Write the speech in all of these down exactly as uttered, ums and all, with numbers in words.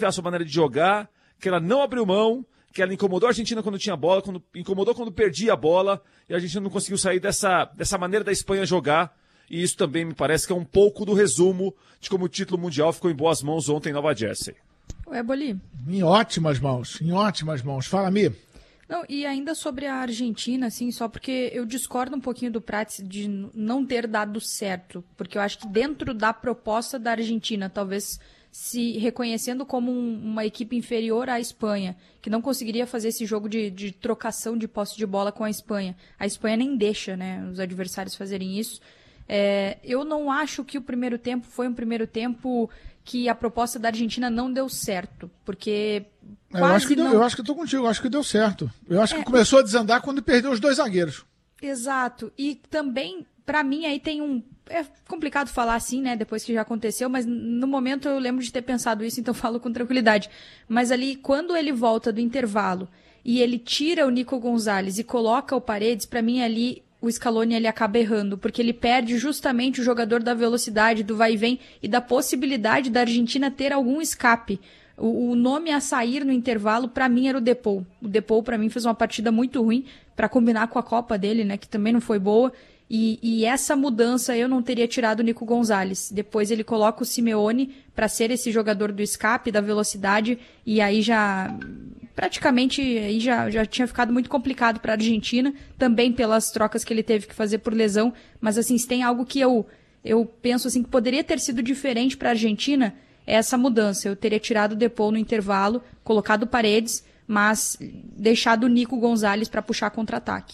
a sua maneira de jogar, que ela não abriu mão, que ela incomodou a Argentina quando tinha bola, quando, incomodou quando perdia a bola, e a Argentina não conseguiu sair dessa, dessa maneira da Espanha jogar, e isso também me parece que é um pouco do resumo de como o título mundial ficou em boas mãos ontem em Nova Jersey. Ué, Boli. Em ótimas mãos, em ótimas mãos. Fala, Mi. Não, e ainda sobre a Argentina, assim, só porque eu discordo um pouquinho do Prats de não ter dado certo, porque eu acho que dentro da proposta da Argentina, talvez se reconhecendo como um, uma equipe inferior à Espanha, que não conseguiria fazer esse jogo de, de trocação de posse de bola com a Espanha. A Espanha nem deixa, né, os adversários fazerem isso. É, eu não acho que o primeiro tempo foi um primeiro tempo que a proposta da Argentina não deu certo, porque eu acho que deu, não... eu acho que estou contigo, eu acho que deu certo. Eu acho é, que começou a desandar quando perdeu os dois zagueiros. Exato, e também, para mim, aí tem um... É complicado falar assim, né, depois que já aconteceu, mas no momento eu lembro de ter pensado isso, então falo com tranquilidade. Mas ali, quando ele volta do intervalo e ele tira o Nico Gonzalez e coloca o Paredes, para mim ali o Scaloni ele acaba errando, porque ele perde justamente o jogador da velocidade, do vai e vem e da possibilidade da Argentina ter algum escape. O, o nome a sair no intervalo, para mim, era o Depou. O Depou, para mim, fez uma partida muito ruim, para combinar com a Copa dele, né, que também não foi boa. E, e essa mudança eu não teria tirado o Nico Gonzalez. Depois ele coloca o Simeone para ser esse jogador do escape, da velocidade, e aí já praticamente aí já, já tinha ficado muito complicado para a Argentina, também pelas trocas que ele teve que fazer por lesão. Mas assim, se tem algo que eu, eu penso assim que poderia ter sido diferente para a Argentina, é essa mudança. Eu teria tirado o Depou no intervalo, colocado o Paredes, mas deixado o Nico Gonzalez para puxar contra-ataque.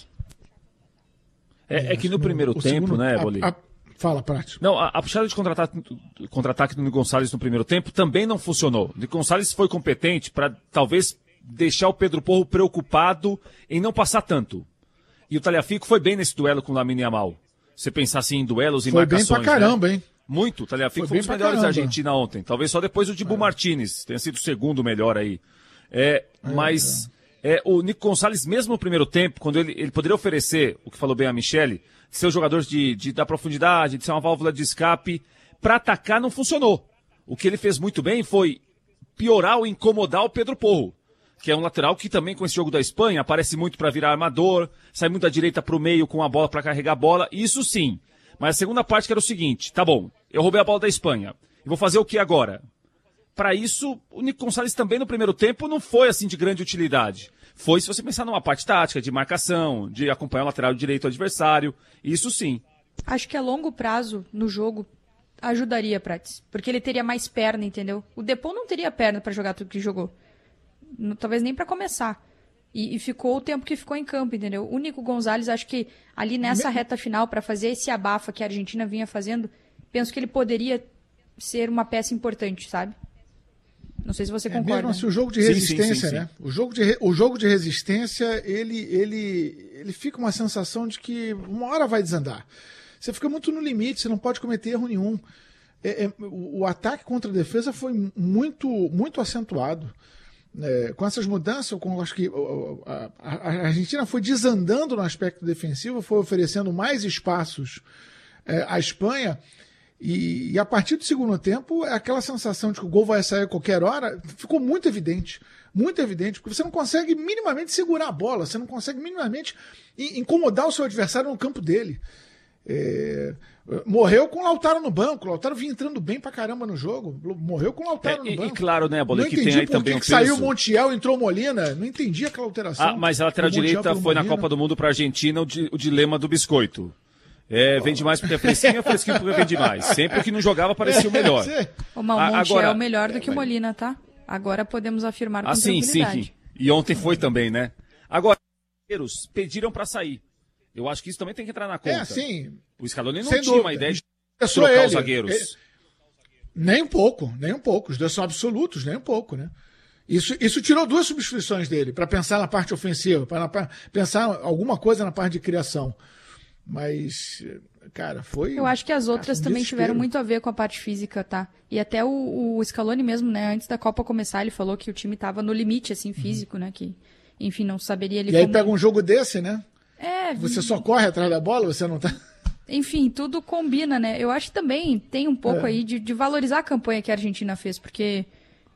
É, é que no primeiro o tempo, segundo, né, a, Boli? a, fala, Prati. Não, a, a puxada de contra-ataque, contra-ataque do Nico Gonzalez no primeiro tempo também não funcionou. O Nico Gonzalez foi competente para talvez deixar o Pedro Porro preocupado em não passar tanto. E o Tagliafico foi bem nesse duelo com o Lamine Yamal. Você pensar assim em duelos e foi marcações. Foi bem pra caramba, né? hein? Muito. O Tagliafico foi, foi um dos melhores da Argentina ontem. Talvez só depois o Dibu é. Martinez tenha sido o segundo melhor aí. É, é, mas é. É, o Nico Gonzalez, mesmo no primeiro tempo, quando ele, ele poderia oferecer, o que falou bem a Michele, de ser um jogador de, de dar profundidade, de ser uma válvula de escape, para atacar não funcionou. O que ele fez muito bem foi piorar ou incomodar o Pedro Porro, que é um lateral que também com esse jogo da Espanha aparece muito para virar armador, sai muito da direita para o meio com a bola para carregar a bola, isso sim. Mas a segunda parte que era o seguinte, tá bom, eu roubei a bola da Espanha, e vou fazer o que agora? Para isso, o Nico Gonzalez também no primeiro tempo não foi assim de grande utilidade. Foi se você pensar numa parte tática, de marcação, de acompanhar o lateral direito do adversário, isso sim. Acho que a longo prazo, no jogo, ajudaria, Prats, porque ele teria mais perna, entendeu? O Depou não teria perna para jogar tudo que jogou. Talvez nem para começar. E, e ficou o tempo que ficou em campo, entendeu? O Nico Gonzalez, acho que ali nessa reta final, para fazer esse abafa que a Argentina vinha fazendo, penso que ele poderia ser uma peça importante, sabe? Não sei se você concorda. É mesmo assim, o jogo de resistência, sim, sim, sim, né? Sim. O jogo de, o jogo de resistência, ele, ele, ele fica uma sensação de que uma hora vai desandar. Você fica muito no limite, você não pode cometer erro nenhum. É, é, o, o ataque contra a defesa foi muito, muito acentuado. É, com essas mudanças, eu acho que a, a, a Argentina foi desandando no aspecto defensivo, foi oferecendo mais espaços é, à Espanha. E, e a partir do segundo tempo, aquela sensação de que o gol vai sair a qualquer hora ficou muito evidente. Muito evidente, porque você não consegue minimamente segurar a bola, você não consegue minimamente incomodar o seu adversário no campo dele. É, morreu com o Lautaro no banco. O Lautaro vinha entrando bem pra caramba no jogo. Morreu com o Lautaro é, no banco. E claro, né, Bola, não que entendi tem aí por também que um que peso. Saiu o Montiel, entrou o Molina. Não entendi aquela alteração. Ah, mas a lateral direita foi na Copa do Mundo pra Argentina o, di, o dilema do biscoito. É, vende mais porque é fresquinho, é fresquinho porque vende mais. Sempre que não jogava parecia o melhor. O Montiel é melhor do que o Molina, tá? Agora podemos afirmar com ah, sim, tranquilidade. Sim, e ontem foi também, né? Agora, os pediram pra sair. Eu acho que isso também tem que entrar na conta. É, sim. O Scaloni não Sem tinha dúvida. uma ideia de é trocar ele. os zagueiros. Ele... Nem um pouco, nem um pouco. Os dois são absolutos, nem um pouco, né? Isso, isso tirou duas substituições dele, para pensar na parte ofensiva, para pensar alguma coisa na parte de criação. Mas, cara, foi... Eu acho que as outras cara, um também desespero. tiveram muito a ver com a parte física, tá? E até o, o Scaloni mesmo, né, antes da Copa começar, ele falou que o time tava no limite, assim, físico, uhum. né, que, enfim, não saberia... Ele e aí como... pega um jogo desse, né? É... Você só corre atrás da bola, você não tá... Enfim, tudo combina, né? Eu acho que também tem um pouco é. aí de, de valorizar a campanha que a Argentina fez, porque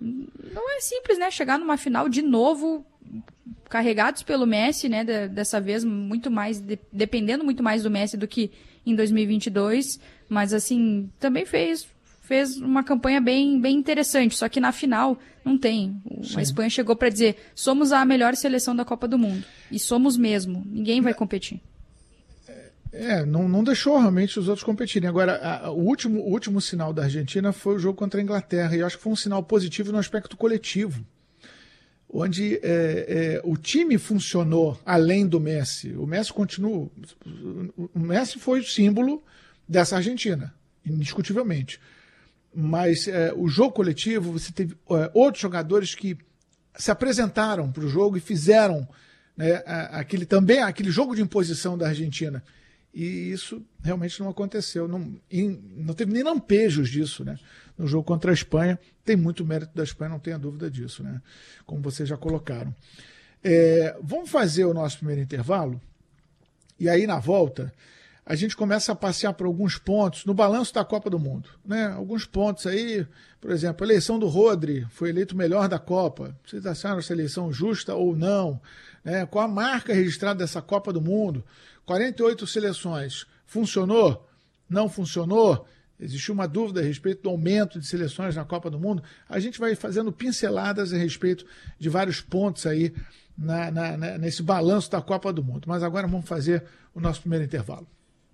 não é simples, né? Chegar numa final de novo, carregados pelo Messi, né? De, dessa vez, muito mais, de, dependendo muito mais do Messi do que em dois mil e vinte e dois. Mas, assim, também fez, fez uma campanha bem, bem interessante. Só que na final não tem. Sim. A Espanha chegou para dizer, somos a melhor seleção da Copa do Mundo. E somos mesmo. Ninguém vai competir. É, não, não deixou realmente os outros competirem. Agora, a, a, o, último, o último sinal da Argentina foi o jogo contra a Inglaterra, e eu acho que foi um sinal positivo no aspecto coletivo, onde é, é, o time funcionou além do Messi. O Messi continua. O Messi foi o símbolo dessa Argentina, indiscutivelmente. Mas é, o jogo coletivo, você teve é, outros jogadores que se apresentaram para o jogo e fizeram, né, aquele, também aquele jogo de imposição da Argentina. E isso realmente não aconteceu. Não, não teve nem lampejos disso, né? No jogo contra a Espanha. Tem muito mérito da Espanha, não tenha dúvida disso, né? Como vocês já colocaram. É, vamos fazer o nosso primeiro intervalo. E aí, na volta, a gente começa a passear por alguns pontos no balanço da Copa do Mundo, né? Alguns pontos aí, por exemplo, a eleição do Rodri foi eleito o melhor da Copa. Vocês acharam essa eleição justa ou não? Né? Qual a marca registrada dessa Copa do Mundo? quarenta e oito seleções. Funcionou? Não funcionou? Existiu uma dúvida a respeito do aumento de seleções na Copa do Mundo. A gente vai fazendo pinceladas a respeito de vários pontos aí na, na, na, nesse balanço da Copa do Mundo. Mas agora vamos fazer o nosso primeiro intervalo.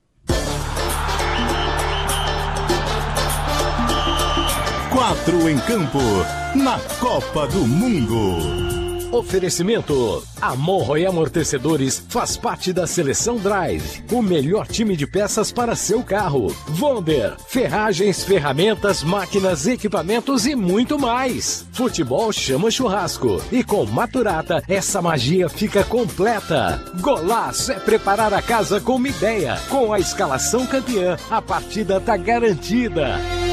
Quatro em campo, na Copa do Mundo. Oferecimento: Amorro e Amortecedores faz parte da Seleção Drive, o melhor time de peças para seu carro. Vonder, ferragens, ferramentas, máquinas, equipamentos e muito mais. Futebol chama churrasco e com Maturata essa magia fica completa. Golaço é preparar a casa com uma ideia. Com a escalação campeã, a partida tá garantida.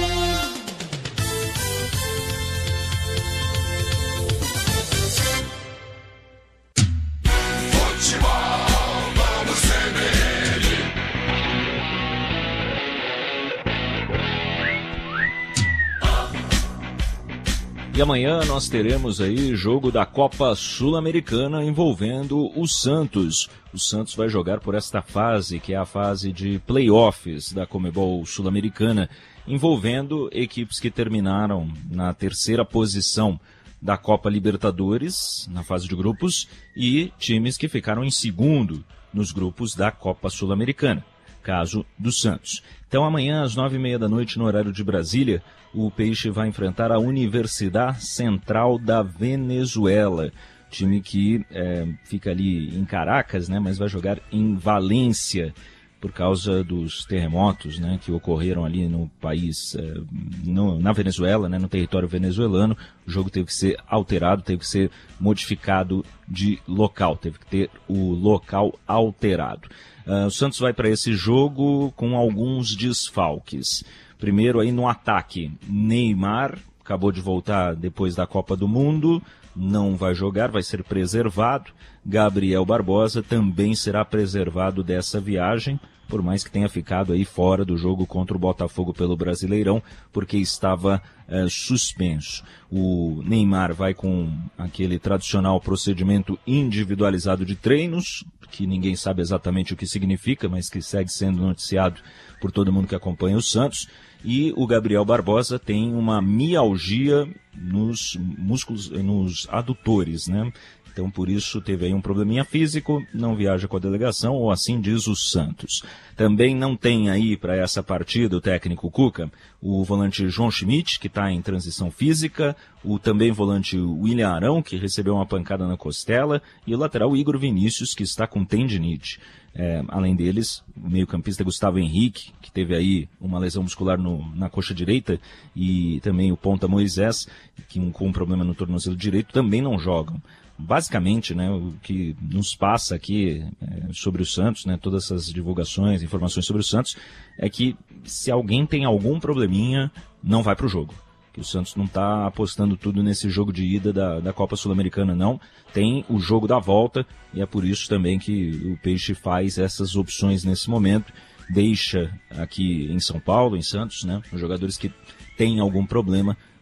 E amanhã nós teremos aí jogo da Copa Sul-Americana envolvendo o Santos. O Santos vai jogar por esta fase, que é a fase de playoffs da Conmebol Sul-Americana, envolvendo equipes que terminaram na terceira posição da Copa Libertadores, na fase de grupos, e times que ficaram em segundo nos grupos da Copa Sul-Americana, caso do Santos. Então amanhã às nove e meia da noite, no horário de Brasília, o Peixe vai enfrentar a Universidade Central da Venezuela, time que é, fica ali em Caracas, né, mas vai jogar em Valência por causa dos terremotos, né, que ocorreram ali no país, é, no, na Venezuela, né, no território venezuelano. O jogo teve que ser alterado, teve que ser modificado de local, teve que ter o local alterado. Uh, o Santos vai para esse jogo com alguns desfalques. Primeiro aí no ataque, Neymar, acabou de voltar depois da Copa do Mundo, não vai jogar, vai ser preservado. Gabriel Barbosa também será preservado dessa viagem, por mais que tenha ficado aí fora do jogo contra o Botafogo pelo Brasileirão, porque estava eh, suspenso. O Neymar vai com aquele tradicional procedimento individualizado de treinos, que ninguém sabe exatamente o que significa, mas que segue sendo noticiado por todo mundo que acompanha o Santos. E o Gabriel Barbosa tem uma mialgia nos músculos, nos adutores, né? Então, por isso, teve aí um probleminha físico, não viaja com a delegação, ou assim diz o Santos. Também não tem aí para essa partida o técnico Cuca, o volante João Schmidt, que está em transição física, o também volante William Arão, que recebeu uma pancada na costela, e o lateral Igor Vinícius, que está com tendinite. É, além deles, o meio-campista Gustavo Henrique, que teve aí uma lesão muscular no, na coxa direita, e também o ponta Moisés, que com um problema no tornozelo direito, também não jogam. Basicamente, né, o que nos passa aqui é, sobre o Santos, né, todas essas divulgações, informações sobre o Santos, é que se alguém tem algum probleminha, não vai para o jogo. Que o Santos não está apostando tudo nesse jogo de ida da, da Copa Sul-Americana, não. Tem o jogo da volta, e é por isso também que o Peixe faz essas opções nesse momento. Deixa aqui em São Paulo, em Santos, né, os jogadores que têm algum problema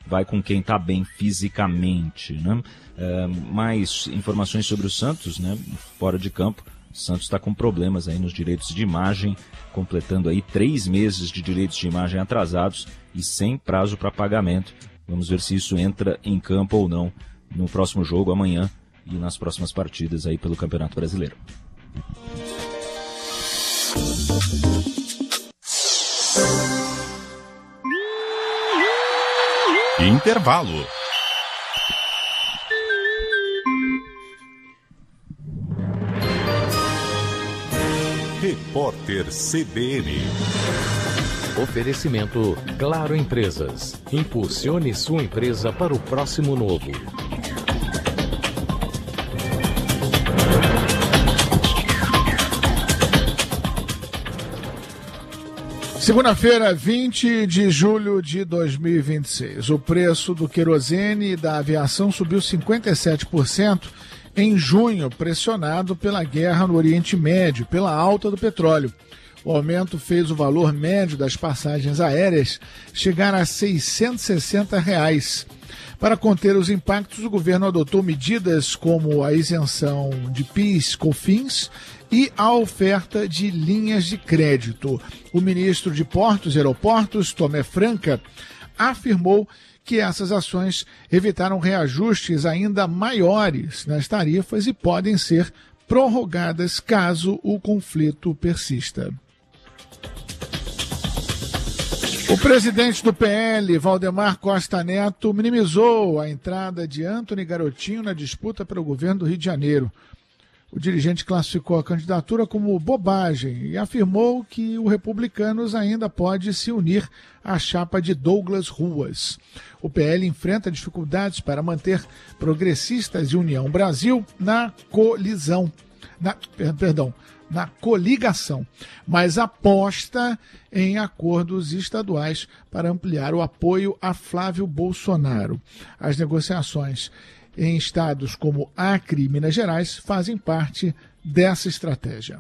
vai com quem está bem fisicamente, né? É, mais informações sobre o Santos, né? Fora de campo, o Santos está com problemas aí nos direitos de imagem, completando aí três meses de direitos de imagem atrasados e sem prazo para pagamento. Vamos ver se isso entra em campo ou não no próximo jogo, amanhã, e nas próximas partidas aí pelo Campeonato Brasileiro. Intervalo. Repórter C B N. Oferecimento Claro Empresas. Impulsione sua empresa para o próximo novo. Segunda-feira, vinte de julho de dois mil e vinte e seis. O preço do querosene e da aviação subiu cinquenta e sete por cento em junho, pressionado pela guerra no Oriente Médio, pela alta do petróleo. O aumento fez o valor médio das passagens aéreas chegar a seiscentos e sessenta reais. Para conter os impactos, o governo adotou medidas como a isenção de P I S, COFINS e a oferta de linhas de crédito. O ministro de Portos e Aeroportos, Tomé Franca, afirmou que essas ações evitaram reajustes ainda maiores nas tarifas e podem ser prorrogadas caso o conflito persista. O presidente do P L, Valdemar Costa Neto, minimizou a entrada de Antony Garotinho na disputa pelo governo do Rio de Janeiro. O dirigente classificou a candidatura como bobagem e afirmou que o Republicanos ainda pode se unir à chapa de Douglas Ruas. O P L enfrenta dificuldades para manter Progressistas e União Brasil na colisão, na, perdão, na coligação, mas aposta em acordos estaduais para ampliar o apoio a Flávio Bolsonaro. As negociações em estados como Acre e Minas Gerais fazem parte dessa estratégia.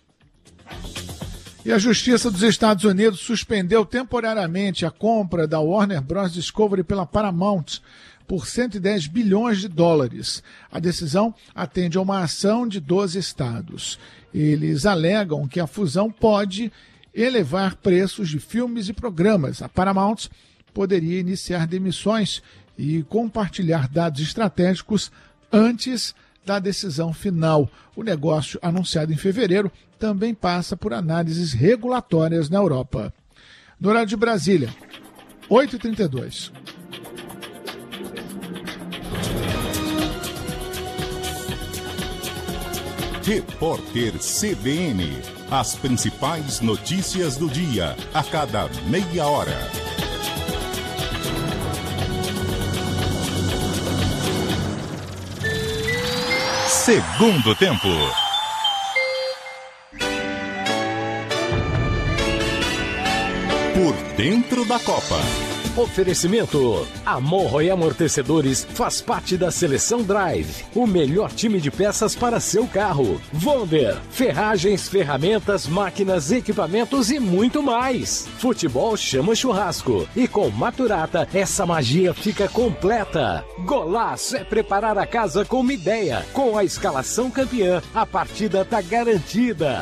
E a Justiça dos Estados Unidos suspendeu temporariamente a compra da Warner Bros. Discovery pela Paramount por cento e dez bilhões de dólares. A decisão atende a uma ação de doze estados. Eles alegam que a fusão pode elevar preços de filmes e programas. A Paramount poderia iniciar demissões e compartilhar dados estratégicos antes da decisão final. O negócio, anunciado em fevereiro, também passa por análises regulatórias na Europa. No horário de Brasília, oito e trinta e dois. Repórter C B N. As principais notícias do dia, a cada meia hora. Segundo tempo. Por dentro da Copa. Oferecimento. Amorro e Amortecedores faz parte da Seleção Drive. O melhor time de peças para seu carro. Wonder. Ferragens, ferramentas, máquinas, equipamentos e muito mais. Futebol chama churrasco. E com Maturata, essa magia fica completa. Golaço é preparar a casa com uma ideia. Com a escalação campeã, a partida tá garantida.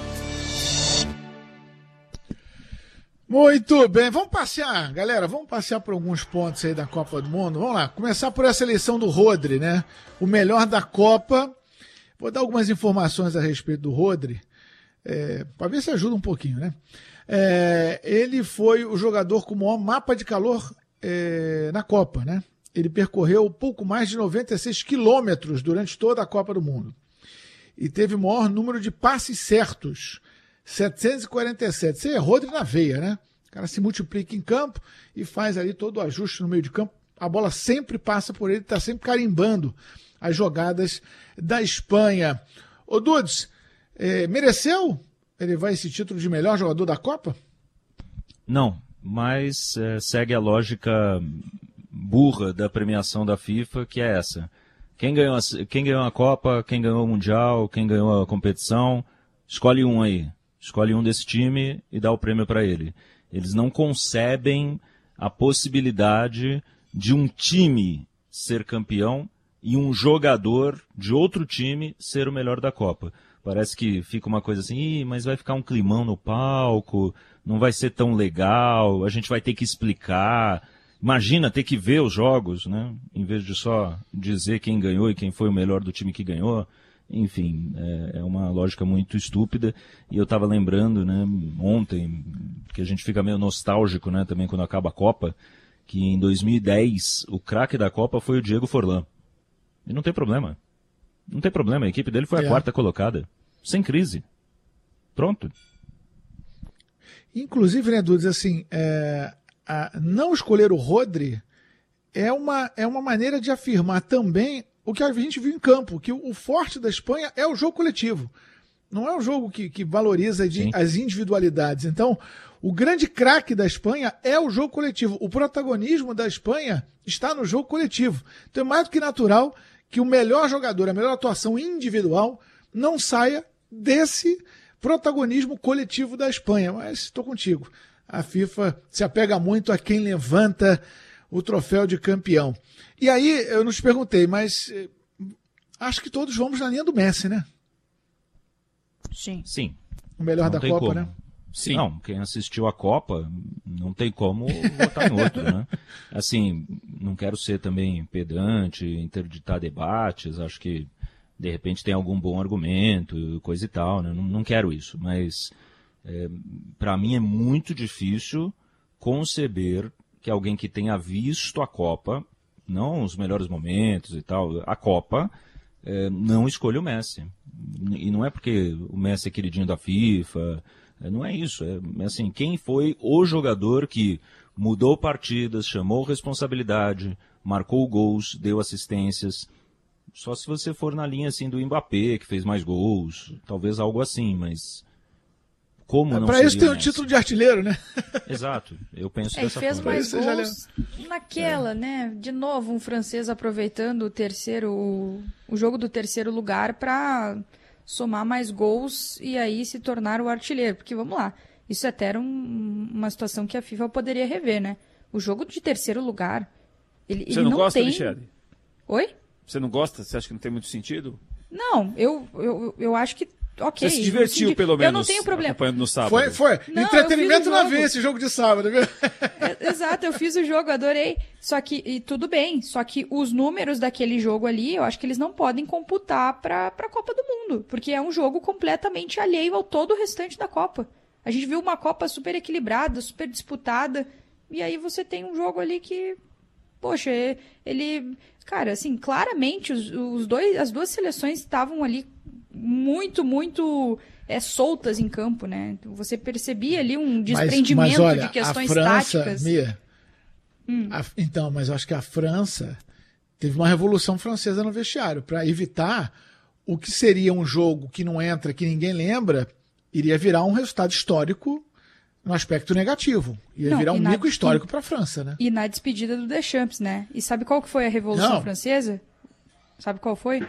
Muito bem, vamos passear, galera, vamos passear por alguns pontos aí da Copa do Mundo. Vamos lá, começar por essa eleição do Rodri, né? O melhor da Copa. Vou dar algumas informações a respeito do Rodri, é, para ver se ajuda um pouquinho, né? É, ele foi o jogador com o maior mapa de calor é, na Copa, né? Ele percorreu pouco mais de noventa e seis quilômetros durante toda a Copa do Mundo. E teve o maior número de passes certos, setecentos e quarenta e sete. Você é Rodri na veia, né? O cara se multiplica em campo e faz ali todo o ajuste no meio de campo. A bola sempre passa por ele, está sempre carimbando as jogadas da Espanha. Ô Dudes, é, mereceu elevar esse título de melhor jogador da Copa? Não, mas é, segue a lógica burra da premiação da FIFA, que é essa. Quem ganhou a, quem ganhou a Copa, quem ganhou o Mundial, quem ganhou a competição, escolhe um aí. Escolhe um desse time e dá o prêmio para ele. Eles não concebem a possibilidade de um time ser campeão e um jogador de outro time ser o melhor da Copa. Parece que fica uma coisa assim, Ih, mas vai ficar um climão no palco, não vai ser tão legal, a gente vai ter que explicar. Imagina ter que ver os jogos, né? Em vez de só dizer quem ganhou e quem foi o melhor do time que ganhou. Enfim, é, é uma lógica muito estúpida. E eu estava lembrando, né, ontem, que a gente fica meio nostálgico, né, também quando acaba a Copa, que em dois mil e dez o craque da Copa foi o Diego Forlán. E não tem problema. Não tem problema, a equipe dele foi a é. quarta colocada. Sem crise. Pronto. Inclusive, né, Dudes, assim, é, a, não escolher o Rodri é uma, é uma maneira de afirmar também o que a gente viu em campo, que o, o forte da Espanha é o jogo coletivo. Não é um jogo que, que valoriza de, as individualidades. Então, o grande craque da Espanha é o jogo coletivo. O protagonismo da Espanha está no jogo coletivo. Então é mais do que natural que o melhor jogador, a melhor atuação individual, não saia desse protagonismo coletivo da Espanha. Mas estou contigo. A FIFA se apega muito a quem levanta o troféu de campeão. E aí eu nos perguntei, mas acho que todos vamos na linha do Messi, né? Sim. Sim. O melhor não da tem Copa, como. né? Sim. Não, quem assistiu a Copa não tem como votar em outro, né? Assim, não quero ser também pedante, interditar debates, acho que de repente tem algum bom argumento, coisa e tal, né? Não, não quero isso, mas é, para mim é muito difícil conceber que alguém que tenha visto a Copa, não os melhores momentos e tal, a Copa, é, não escolha o Messi. E não é porque o Messi é queridinho da FIFA, não é isso. É assim, quem foi o jogador que mudou partidas, chamou responsabilidade, marcou gols, deu assistências. Só se você for na linha assim do Mbappé, que fez mais gols, talvez algo assim, mas como não Para isso tem o título de artilheiro, né? Exato, eu penso é, dessa fez forma. mais gols naquela, é. né? De novo, um francês aproveitando o terceiro, o, o jogo do terceiro lugar para somar mais gols e aí se tornar o artilheiro. Porque, vamos lá, isso até era um, uma situação que a FIFA poderia rever, né? O jogo de terceiro lugar, ele, Você ele não, não gosta, tem... Michele? Oi? Você não gosta? Você acha que não tem muito sentido? Não, eu, eu, eu acho que ok. Você se divertiu, pelo menos, eu não tenho problema. acompanhando no sábado. Foi, foi. Não, Entretenimento na vez esse jogo de sábado, viu? É, exato, eu fiz o jogo, adorei. Só que, e tudo bem, só que os números daquele jogo ali, eu acho que eles não podem computar pra, pra Copa do Mundo, porque é um jogo completamente alheio ao todo o restante da Copa. A gente viu uma Copa super equilibrada, super disputada, e aí você tem um jogo ali que, poxa, ele... Cara, assim, claramente os, os dois, as duas seleções estavam ali muito, muito é, soltas em campo, né? Você percebia ali um desprendimento mas, mas olha, de questões a França, táticas. Mia, hum. a, então, mas eu acho que a França teve uma revolução francesa no vestiário para evitar o que seria um jogo que não entra, que ninguém lembra, iria virar um resultado histórico no aspecto negativo. Ia não, virar um mico histórico para a França, né? E na despedida do Deschamps, né? E sabe qual que foi a Revolução não. Francesa? Sabe qual foi?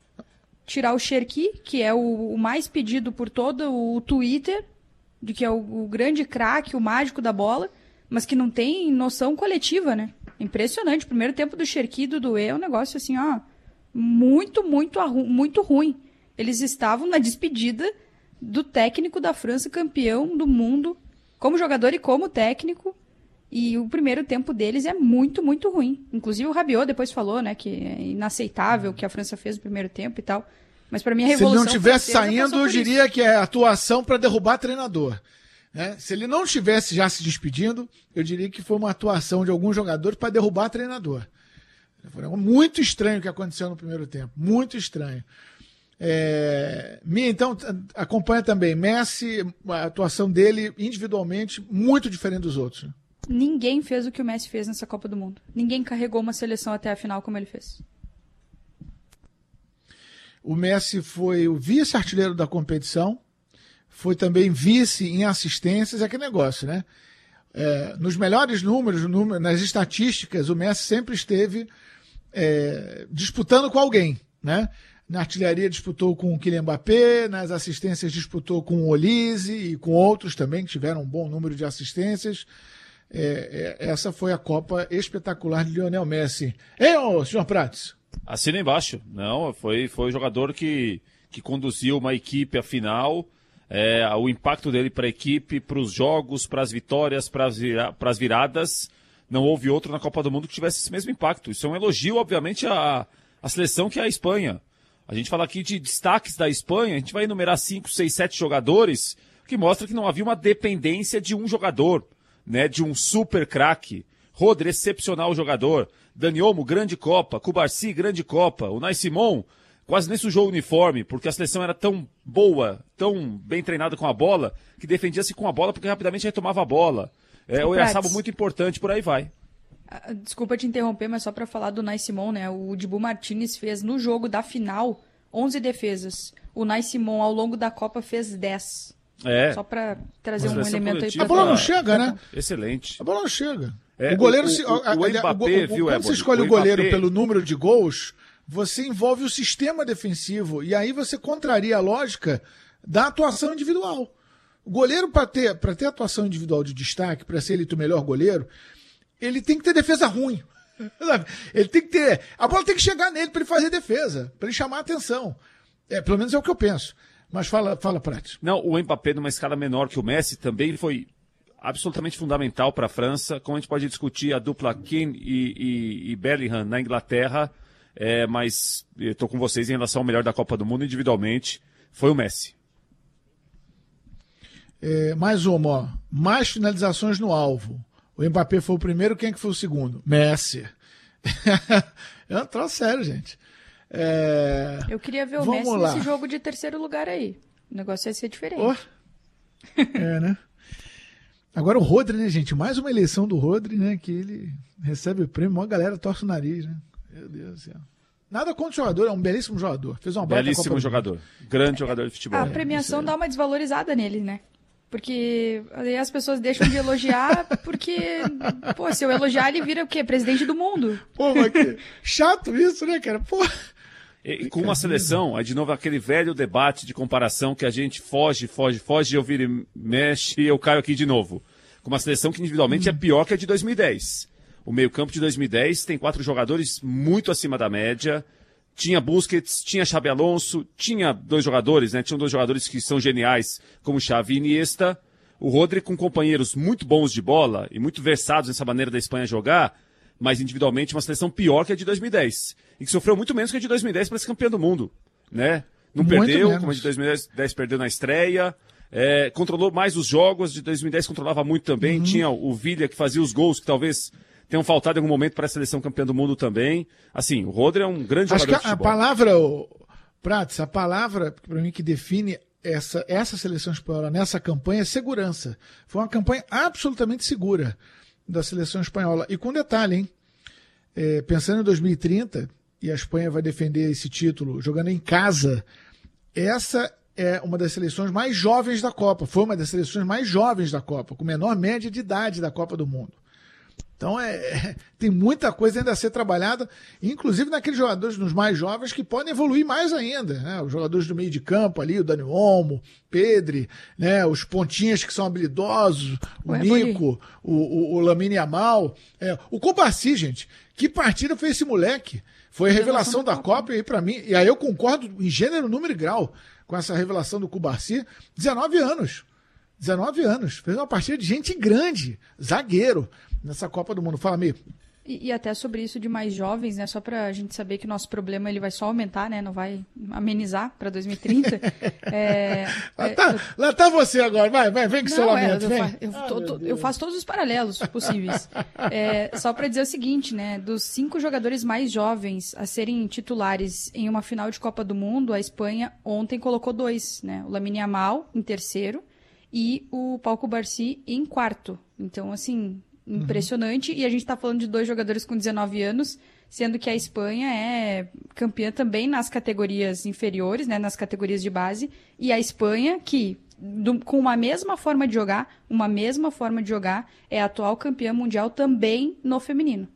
Tirar o Cherki, que é o, o mais pedido por todo o Twitter, de que é o, o grande craque, o mágico da bola, mas que não tem noção coletiva, né? Impressionante. O primeiro tempo do Cherki e do Doué é um negócio assim, ó, muito, muito, muito ruim. Eles estavam na despedida do técnico da França, campeão do mundo, como jogador e como técnico, e o primeiro tempo deles é muito, muito ruim. Inclusive o Rabiot depois falou, né, que é inaceitável o que a França fez no primeiro tempo e tal. Mas para mim a revolução... Se ele não tivesse saindo, eu diria isso. que é atuação para derrubar treinador. Né? Se ele não estivesse já se despedindo, eu diria que foi uma atuação de alguns jogadores para derrubar treinador. Foi algo muito estranho que aconteceu no primeiro tempo. Muito estranho. É... Mia, então, acompanha também. Messi, a atuação dele individualmente muito diferente dos outros. Né? Ninguém fez o que o Messi fez nessa Copa do Mundo. Ninguém carregou uma seleção até a final como ele fez. O Messi foi o vice-artilheiro da competição, foi também vice em assistências, é aquele negócio, né? É, nos melhores números, nas estatísticas, o Messi sempre esteve é, disputando com alguém, né? Na artilharia disputou com o Kylian Mbappé, nas assistências disputou com o Olise e com outros também que tiveram um bom número de assistências. É, é, essa foi a Copa espetacular de Lionel Messi. Hein, ô, senhor Prates? Assina embaixo. Não, foi, foi o jogador que, que conduziu uma equipe à final. É, o impacto dele para a equipe, para os jogos, para as vitórias, para as vira, viradas. Não houve outro na Copa do Mundo que tivesse esse mesmo impacto. Isso é um elogio, obviamente, à, à seleção que é a Espanha. A gente fala aqui de destaques da Espanha, a gente vai enumerar cinco, seis, sete jogadores, que mostra que não havia uma dependência de um jogador, né, de um super craque. Rodri, excepcional jogador. Dani Olmo, grande Copa. Cubarsí, grande Copa. Unai Simon quase nem sujou o uniforme, porque a seleção era tão boa, tão bem treinada com a bola, que defendia-se com a bola porque rapidamente retomava a bola. É, o Oyarzabal muito importante, por aí vai. Desculpa te interromper, mas só para falar do Unai Simon, né? O Dibu Martínez fez no jogo da final onze defesas. O Unai Simon, ao longo da Copa, fez dez. É. Só para trazer um elemento aí. A bola não chega, né? Excelente. A bola não chega. É, o goleiro, o, se, o, o, o Mbappé, o, o, viu, quando é, você escolhe o, o goleiro Mbappé... pelo número de gols, você envolve o sistema defensivo e aí você contraria a lógica da atuação individual. O goleiro, para ter, para ter atuação individual de destaque, para ser eleito o melhor goleiro, ele tem que ter defesa ruim. Ele tem que ter. A bola tem que chegar nele para ele fazer defesa, para ele chamar a atenção. É, pelo menos é o que eu penso. Mas fala, fala, Prates. Não, o Mbappé, numa escala menor que o Messi, também foi absolutamente fundamental para a França. Como a gente pode discutir a dupla Keane e, e, e Bellingham na Inglaterra, é, mas eu estou com vocês em relação ao melhor da Copa do Mundo individualmente, foi o Messi. É, mais uma, ó. Mais finalizações no alvo. O Mbappé foi o primeiro, quem é que foi o segundo? Messi. É um troço sério, gente. É... Eu queria ver o Vamos Messi lá. nesse jogo de terceiro lugar aí. O negócio ia ser diferente. Oh. É, né? Agora o Rodri, né, gente? Mais uma eleição do Rodri, né? Que ele recebe o prêmio, a galera torce o nariz, né? Meu Deus do céu. Nada contra o jogador, é um belíssimo jogador. Fez uma baita Belíssimo Copa jogador. Grande jogador de futebol. A premiação é, dá uma desvalorizada nele, né? Porque aí as pessoas deixam de elogiar porque, pô, se eu elogiar ele vira o quê? Presidente do mundo. Pô, mas que chato isso, né, cara? Pô. E, com uma seleção, aí de novo aquele velho debate de comparação que a gente foge, foge, foge, eu viro e mexe e eu caio aqui de novo. Com uma seleção que individualmente hum. é pior que a de dois mil e dez. O meio-campo de dois mil e dez tem quatro jogadores muito acima da média. Tinha Busquets, tinha Xabi Alonso, tinha dois jogadores, né? Tinham dois jogadores que são geniais, como Xavi e Iniesta. O Rodri com companheiros muito bons de bola e muito versados nessa maneira da Espanha jogar, mas individualmente uma seleção pior que a de dois mil e dez. E que sofreu muito menos que a de dois mil e dez para ser campeão do mundo, né? Não muito perdeu, menos. Como a de dois mil e dez perdeu na estreia. É, controlou mais os jogos, de dois mil e dez controlava muito também. Uhum. Tinha o Villa que fazia os gols que talvez tenham faltado em algum momento para a seleção campeã do mundo também. Assim, o Rodri é um grande Acho jogador que de futebol. A palavra, Prates, a palavra para mim que define essa, essa seleção espanhola nessa campanha é segurança. Foi uma campanha absolutamente segura da seleção espanhola. E com detalhe, hein? É, pensando em dois mil e trinta, e a Espanha vai defender esse título jogando em casa, essa é uma das seleções mais jovens da Copa. Foi uma das seleções mais jovens da Copa, com menor média de idade da Copa do Mundo. Então é, é, tem muita coisa ainda a ser trabalhada, inclusive naqueles jogadores, nos mais jovens, que podem evoluir mais ainda, né? Os jogadores do meio de campo ali, o Dani Olmo, Pedri, né? Os pontinhas que são habilidosos, o Ué, Nico, o, o, o Lamine Yamal, é, o Cubarsí, gente. Que partida foi esse moleque? Foi a revelação da Copa, e aí para mim, e aí eu concordo em gênero, número e grau com essa revelação do Cubarsí. dezenove anos. dezenove anos. Fez uma partida de gente grande, zagueiro, nessa Copa do Mundo. Fala, Mi. E, e até sobre isso de mais jovens, né? Só pra gente saber que o nosso problema ele vai só aumentar, né? Não vai amenizar pra dois mil e trinta. é, lá, tá, eu... lá tá você agora. Vai, vai, vem com seu lamento. É, eu, fa eu, ah, to, eu faço todos os paralelos possíveis. é, só pra dizer o seguinte, né? Dos cinco jogadores mais jovens a serem titulares em uma final de Copa do Mundo, a Espanha ontem colocou dois, né? O Lamine Yamal em terceiro e o Pau Cubarsí em quarto. Então, assim, impressionante. Uhum. E a gente está falando de dois jogadores com dezenove anos, sendo que a Espanha é campeã também nas categorias inferiores, né, nas categorias de base. E a Espanha, que do, com uma mesma forma de jogar, uma mesma forma de jogar, é a atual campeã mundial também no feminino.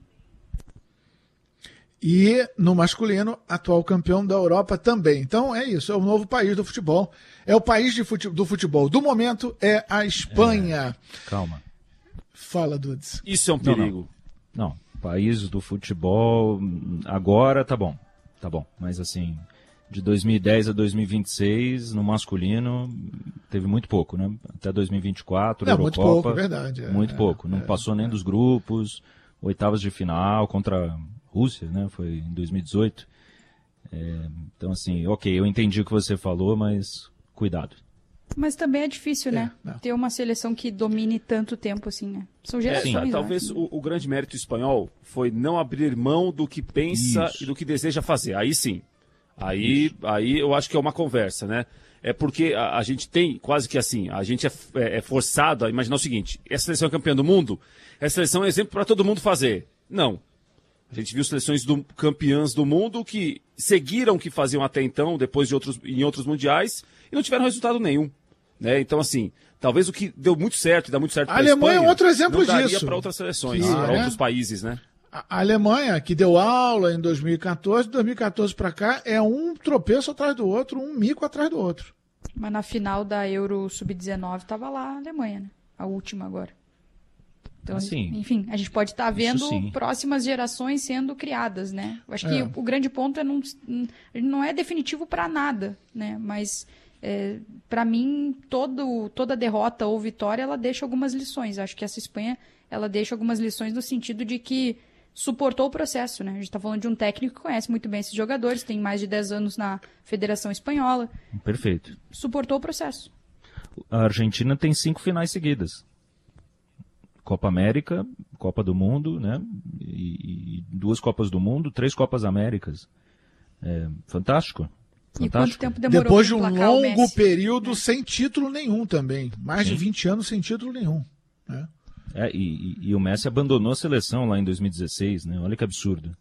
E no masculino, atual campeão da Europa também. Então é isso, é o novo país do futebol. É o país de fute- do futebol do momento, é a Espanha. É, calma. Fala, Dudes. Isso é um perigo. Não, não. não. País do futebol, agora tá bom. Tá bom. Mas assim, de dois mil e dez a dois mil e vinte e seis, no masculino, teve muito pouco, né? Até dois mil e vinte e quatro, não, Eurocopa. Muito pouco, é verdade. É, muito pouco. Não é, passou nem é. dos grupos, oitavas de final contra a Rússia, né? Foi em dois mil e dezoito. É, então, assim, ok, eu entendi o que você falou, mas cuidado. Mas também é difícil, né? É, ter uma seleção que domine tanto tempo assim, né? São gerações. É, talvez o, o grande mérito espanhol foi não abrir mão do que pensa Isso. e do que deseja fazer. Aí sim. Aí, aí eu acho que é uma conversa, né? É porque a, a gente tem quase que assim, a gente é, é, é forçado a imaginar o seguinte: essa seleção é campeã do mundo, essa seleção é exemplo para todo mundo fazer. Não. A gente viu seleções do, campeãs do mundo que seguiram o que faziam até então, depois de outros, em outros mundiais, e não tiveram resultado nenhum. Né? Então, assim, talvez o que deu muito certo e dá muito certo para a Alemanha Espanha, é outro exemplo não daria disso. para outras seleções, Que, para né? outros países, né? A Alemanha, que deu aula em dois mil e quatorze, de dois mil e quatorze para cá, é um tropeço atrás do outro, um mico atrás do outro. Mas na final da Euro sub dezenove estava lá a Alemanha, né? A última agora. Então, assim, enfim, a gente pode estar tá vendo sim. próximas gerações sendo criadas, né? Eu acho É. que o grande ponto é não, não é definitivo para nada, né? Mas é, para mim todo, toda derrota ou vitória ela deixa algumas lições. Acho que essa Espanha ela deixa algumas lições no sentido de que suportou o processo, né? A gente está falando de um técnico que conhece muito bem esses jogadores, tem mais de dez anos na Federação Espanhola. Perfeito. Suportou o processo. A Argentina tem cinco finais seguidas. Copa América, Copa do Mundo, né? E, e duas Copas do Mundo, três Copas Américas. É, fantástico. E fantástico. quanto tempo demorou Depois de pra um emplacar o longo Messi? período sem título nenhum também. Mais Sim. de vinte anos sem título nenhum. Né? É, e, e, e o Messi abandonou a seleção lá em dois mil e dezesseis, né? Olha que absurdo.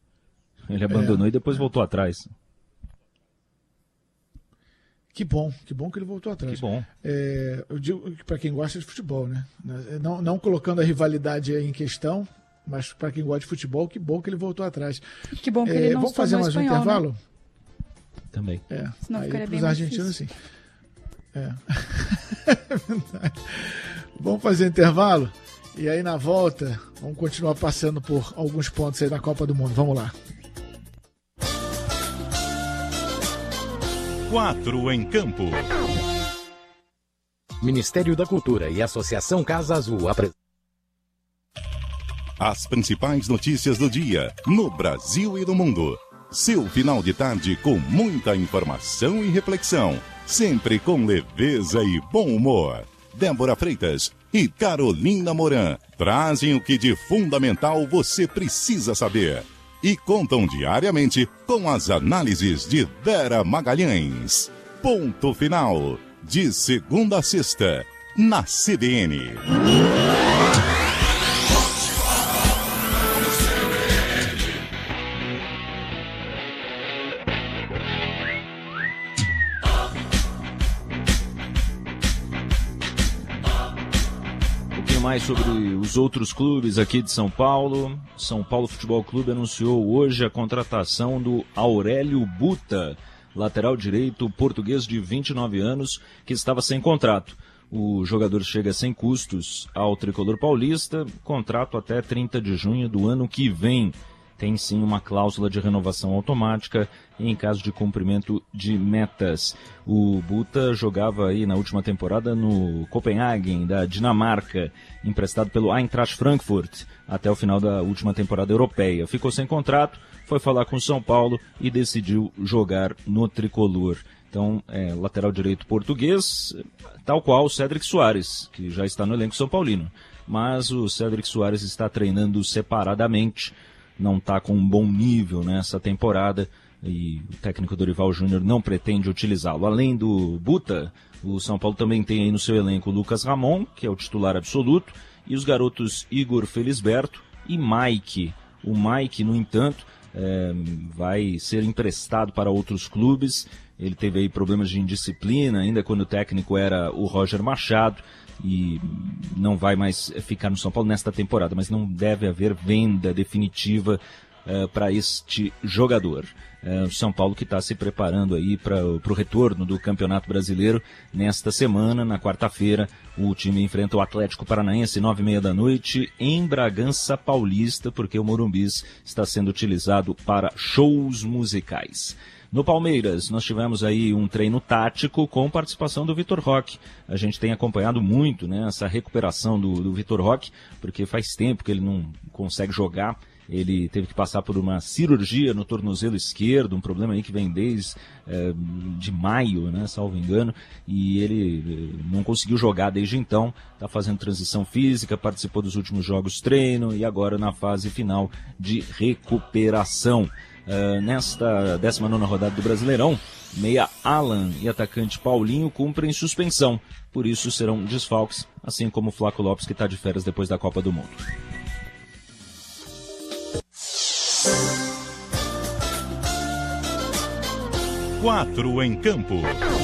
Ele abandonou É, e depois é. voltou atrás. Que bom, que bom que ele voltou atrás. Que bom. É, eu digo que para quem gosta de futebol, né? Não, não colocando a rivalidade em questão, mas para quem gosta de futebol, que bom que ele voltou atrás. Que bom que É, ele não vamos se fazer tornou mais um espanhol, intervalo? né? Também. É, Senão aí ficaria pros bem mais argentinos, sim. É. É verdade. Vamos fazer intervalo? E aí na volta, vamos continuar passando por alguns pontos aí da Copa do Mundo. Vamos lá. Quatro em campo. Ministério da Cultura e Associação Casa Azul apresentam. As principais notícias do dia, no Brasil e no mundo. Seu final de tarde com muita informação e reflexão. Sempre com leveza e bom humor. Débora Freitas e Carolina Moran trazem o que de fundamental você precisa saber. E contam diariamente com as análises de Vera Magalhães. Ponto final. De segunda a sexta, na C B N. Mais sobre os outros clubes aqui de São Paulo. São Paulo Futebol Clube anunciou hoje a contratação do Aurélio Buta, lateral direito português de vinte e nove anos, que estava sem contrato. O jogador chega sem custos ao tricolor paulista, contrato até trinta de junho do ano que vem. Tem sim uma cláusula de renovação automática em caso de cumprimento de metas. O Buta jogava aí na última temporada no Copenhagen, da Dinamarca, emprestado pelo Eintracht Frankfurt até o final da última temporada europeia. Ficou sem contrato, foi falar com o São Paulo e decidiu jogar no tricolor. Então, é, lateral direito português, tal qual o Cédric Soares, que já está no elenco São Paulino. Mas o Cédric Soares está treinando separadamente, não está com um bom nível nessa temporada e o técnico Dorival Júnior não pretende utilizá-lo. Além do Buta, o São Paulo também tem aí no seu elenco o Lucas Ramon, que é o titular absoluto, e os garotos Igor Felisberto e Mike. O Mike, no entanto, é, vai ser emprestado para outros clubes. Ele teve aí problemas de indisciplina, ainda quando o técnico era o Roger Machado, e não vai mais ficar no São Paulo nesta temporada, mas não deve haver venda definitiva uh, para este jogador. Uh, o São Paulo que está se preparando aí para o retorno do Campeonato Brasileiro nesta semana, na quarta-feira, o time enfrenta o Atlético Paranaense, nove e meia da noite, em Bragança Paulista, porque o Morumbis está sendo utilizado para shows musicais. No Palmeiras, nós tivemos aí um treino tático com participação do Vitor Roque. A gente tem acompanhado muito, né, essa recuperação do, do Vitor Roque, porque faz tempo que ele não consegue jogar. Ele teve que passar por uma cirurgia no tornozelo esquerdo, um problema aí que vem desde é, de maio, né, salvo engano, e ele não conseguiu jogar desde então. Está fazendo transição física, participou dos últimos jogos treino e agora na fase final de recuperação. Uh, nesta décima nona rodada do Brasileirão, meia Alan e atacante Paulinho cumprem suspensão, por isso serão desfalques, assim como o Flaco Lopes, que está de férias depois da Copa do Mundo. Quatro em campo.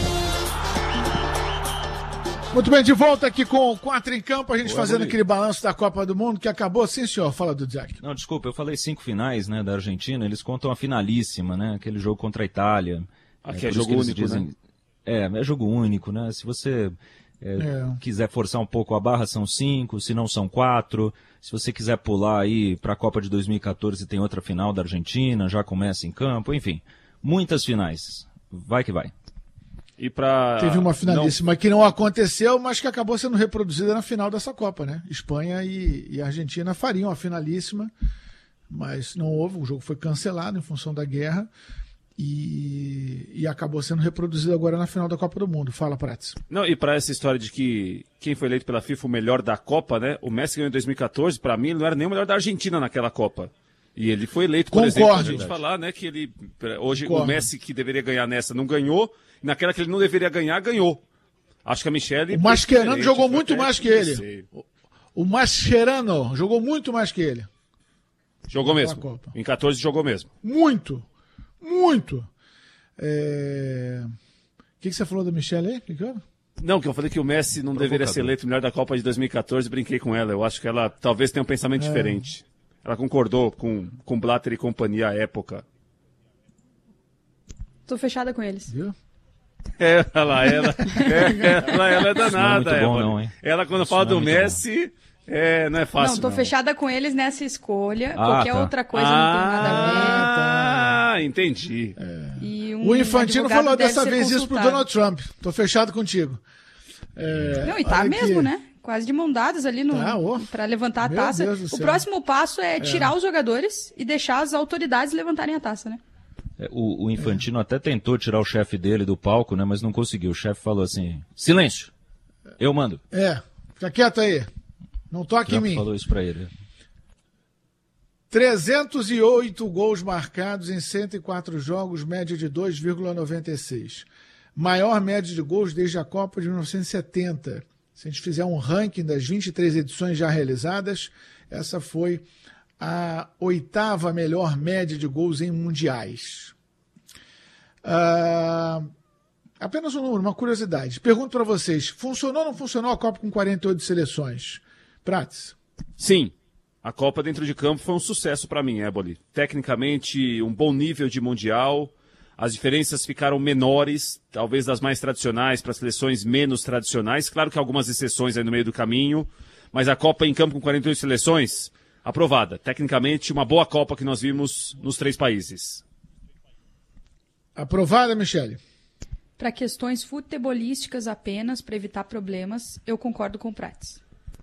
Muito bem, de volta aqui com o Quatro em Campo, a gente Boa, fazendo aquele balanço da Copa do Mundo que acabou. Sim, senhor, fala do Jack. Não, desculpa, eu falei cinco finais, né, da Argentina, eles contam a finalíssima, né, aquele jogo contra a Itália. Aqui é, é jogo único, dizem... né? É, é jogo único, né, se você é, é. quiser forçar um pouco a barra, são cinco, se não são quatro. Se você quiser pular aí para a Copa de dois mil e quatorze, tem outra final da Argentina, já começa em campo, enfim, muitas finais. Vai que vai. E pra... Teve uma finalíssima não... que não aconteceu, mas que acabou sendo reproduzida na final dessa Copa, né? Espanha e, e Argentina fariam a finalíssima, mas não houve, o jogo foi cancelado em função da guerra e, e acabou sendo reproduzido agora na final da Copa do Mundo. Fala, Prats. Não, e para essa história de que quem foi eleito pela FIFA o melhor da Copa, né? O Messi ganhou em dois mil e quatorze, para mim ele não era nem o melhor da Argentina naquela Copa. E ele foi eleito, por Concordo, exemplo, a gente falar, né, que ele, hoje Concordo. O Messi que deveria ganhar nessa não ganhou, e naquela que ele não deveria ganhar, ganhou. Acho que a Michele... O Mascherano jogou muito mais que ele. O Mascherano jogou muito mais que ele. Jogou mesmo. Em quatorze jogou mesmo. Muito. Muito. É... O que, que você falou da Michele aí, Ricardo? Não, que eu falei que o Messi não deveria ser eleito o melhor da Copa de dois mil e quatorze, brinquei com ela. Eu acho que ela talvez tenha um pensamento é. diferente. Ela concordou com, com Blatter e companhia à época. Tô fechada com eles. Viu? É, ela, ela, é, ela, ela é danada. Não é muito bom, ela, não, hein? ela quando Isso fala não é do Messi, é, não é fácil. Não, tô não. fechada com eles nessa escolha. Ah, Qualquer tá. outra coisa ah, não tem nada a ver. Ah, entendi. É. E um o Infantino falou dessa vez consultado. isso pro Donald Trump. Tô fechado contigo. É, não, e tá mesmo, aqui. né? Quase de mão dadas ali no, tá, oh. para levantar a Meu taça. Deus do O céu. próximo passo é tirar é. os jogadores e deixar as autoridades levantarem a taça, né? O, o Infantino é. até tentou tirar o chefe dele do palco, né, mas não conseguiu. O chefe falou assim, silêncio, eu mando. É, fica quieto aí. Não toque em mim. falou isso pra ele. trezentos e oito gols marcados em cento e quatro jogos, média de dois vírgula noventa e seis. Maior média de gols desde a Copa de mil novecentos e setenta. Se a gente fizer um ranking das vinte e três edições já realizadas, essa foi a oitava melhor média de gols em mundiais. Uh, apenas um número, uma curiosidade. Pergunto para vocês, funcionou ou não funcionou a Copa com quarenta e oito seleções? Prats? Sim. A Copa dentro de campo foi um sucesso para mim, Éboli. Tecnicamente, um bom nível de mundial. As diferenças ficaram menores, talvez das mais tradicionais para seleções menos tradicionais. Claro que algumas exceções aí no meio do caminho, mas a Copa em campo com quarenta e oito seleções, aprovada. Tecnicamente, uma boa Copa que nós vimos nos três países. Aprovada, Michele? Para questões futebolísticas apenas, para evitar problemas, eu concordo com o Prats.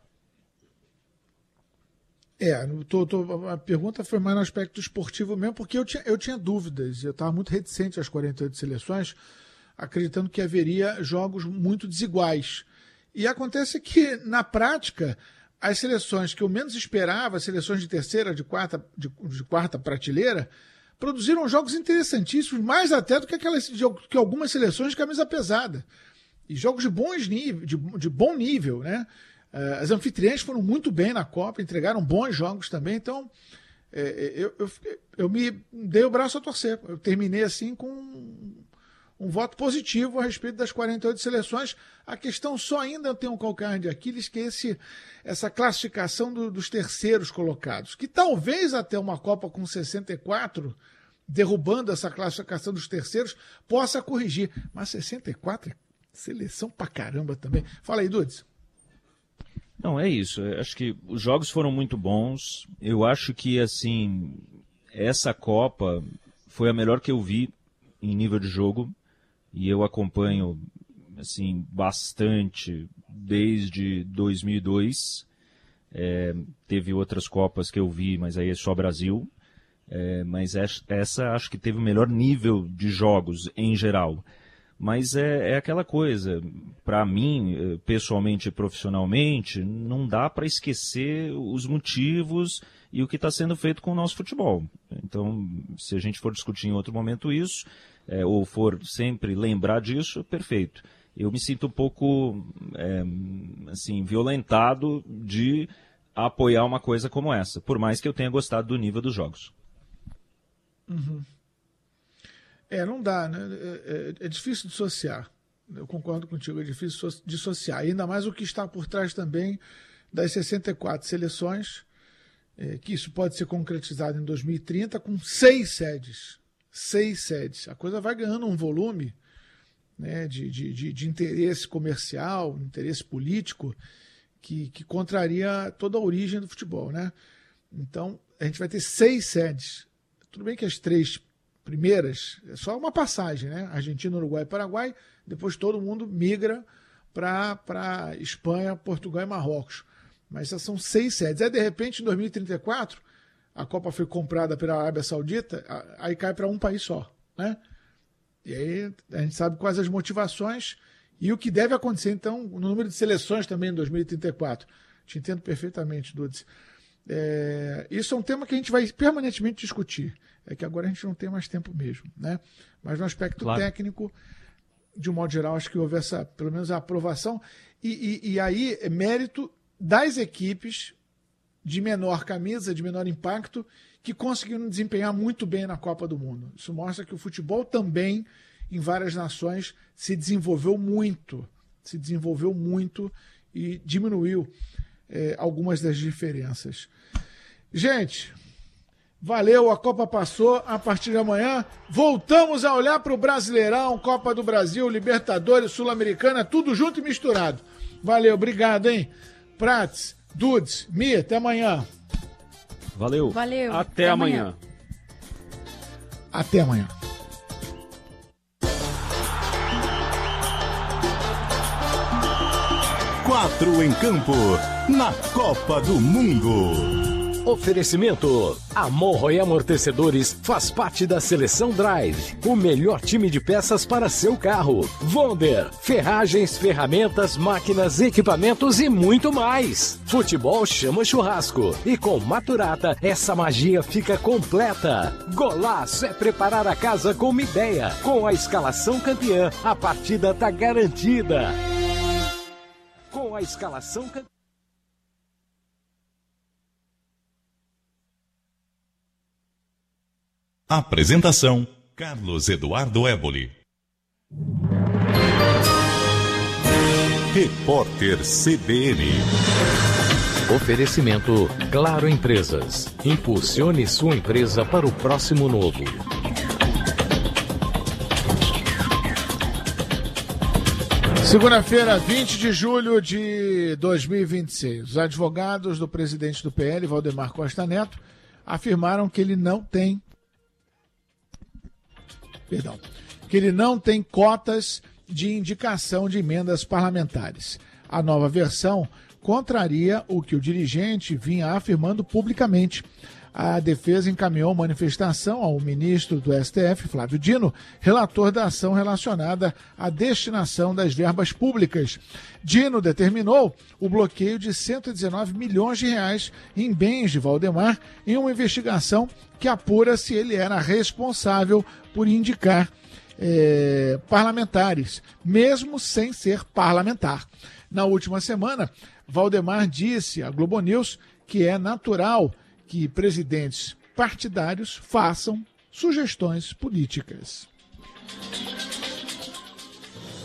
É, tô, tô, a pergunta foi mais no aspecto esportivo mesmo, porque eu tinha, eu tinha dúvidas, eu estava muito reticente às quarenta e oito seleções, acreditando que haveria jogos muito desiguais. E acontece que, na prática, as seleções que eu menos esperava, as seleções de terceira, de quarta, de, de quarta prateleira, produziram jogos interessantíssimos, mais até do que, aquelas, de, que algumas seleções de camisa pesada. E jogos de, bons nível, de, de bom nível, né? As anfitriãs foram muito bem na Copa, entregaram bons jogos também, então é, eu, eu, eu me dei o braço a torcer. Eu terminei assim com um voto positivo a respeito das quarenta e oito seleções. A questão só ainda tem um calcanhar de Aquiles, que é esse, essa classificação do, dos terceiros colocados, que talvez até uma Copa com sessenta e quatro, derrubando essa classificação dos terceiros, possa corrigir. Mas sessenta e quatro é seleção pra caramba também. Fala aí, Dudes. Não, é isso. Eu acho que os jogos foram muito bons. Eu acho que, assim, essa Copa foi a melhor que eu vi em nível de jogo. E eu acompanho, assim, bastante desde dois mil e dois. É, teve outras Copas que eu vi, mas aí é só Brasil. É, mas essa acho que teve o melhor nível de jogos em geral. Mas é, é aquela coisa, para mim, pessoalmente e profissionalmente, não dá para esquecer os motivos e o que está sendo feito com o nosso futebol. Então, se a gente for discutir em outro momento isso, é, ou for sempre lembrar disso, perfeito. Eu me sinto um pouco é, assim, violentado de apoiar uma coisa como essa, por mais que eu tenha gostado do nível dos jogos. Uhum. É, não dá, né? É, é, é difícil dissociar. Eu concordo contigo, é difícil dissociar. Ainda mais o que está por trás também das sessenta e quatro seleções, é, que isso pode ser concretizado em dois mil e trinta com seis sedes. Seis sedes. A coisa vai ganhando um volume, né, de, de, de, de interesse comercial, interesse político, que, que contraria toda a origem do futebol, né? Então, a gente vai ter seis sedes. Tudo bem que as três primeiras é só uma passagem, né? Argentina, Uruguai e Paraguai. Depois todo mundo migra para Espanha, Portugal e Marrocos. Mas essas são seis sedes. Aí, de repente, em dois mil e trinta e quatro, a Copa foi comprada pela Arábia Saudita, aí cai para um país só, né? E aí a gente sabe quais as motivações e o que deve acontecer, então, no número de seleções também em dois mil e trinta e quatro. Te entendo perfeitamente, Dudes. É, isso é um tema que a gente vai permanentemente discutir. É que agora a gente não tem mais tempo mesmo, né? Mas no aspecto claro. técnico, de um modo geral, acho que houve essa, pelo menos a aprovação. E, e, e aí é mérito das equipes de menor camisa, de menor impacto, que conseguiram desempenhar muito bem na Copa do Mundo. Isso mostra que o futebol também, em várias nações, se desenvolveu muito. Se desenvolveu muito e diminuiu é, algumas das diferenças. Gente, valeu, a Copa passou. A partir de amanhã, voltamos a olhar para o Brasileirão, Copa do Brasil, Libertadores, Sul-Americana, tudo junto e misturado. Valeu, obrigado, hein? Prates, Dudes, Mi, até amanhã. Valeu. Valeu. Até, até amanhã. amanhã. Até amanhã. Quatro em campo, na Copa do Mundo. Oferecimento. Amorro e Amortecedores faz parte da Seleção Drive. O melhor time de peças para seu carro. Vonder. Ferragens, ferramentas, máquinas, equipamentos e muito mais. Futebol chama churrasco. E com Maturata, essa magia fica completa. Golaço é preparar a casa com uma ideia. Com a escalação campeã, a partida tá garantida. Com a escalação campeã. Apresentação: Carlos Eduardo Éboli. Repórter C B N. Oferecimento Claro Empresas. Impulsione sua empresa para o próximo novo. Segunda-feira, vinte de julho de dois mil e vinte e seis. Os advogados do presidente do P L, Valdemar Costa Neto, afirmaram que ele não tem Perdão, que ele não tem cotas de indicação de emendas parlamentares. A nova versão contraria o que o dirigente vinha afirmando publicamente. A defesa encaminhou manifestação ao ministro do S T F, Flávio Dino, relator da ação relacionada à destinação das verbas públicas. Dino determinou o bloqueio de cento e dezenove milhões de reais em bens de Valdemar em uma investigação que apura se ele era responsável por indicar eh, parlamentares, mesmo sem ser parlamentar. Na última semana, Valdemar disse à Globo News que é natural que presidentes partidários façam sugestões políticas.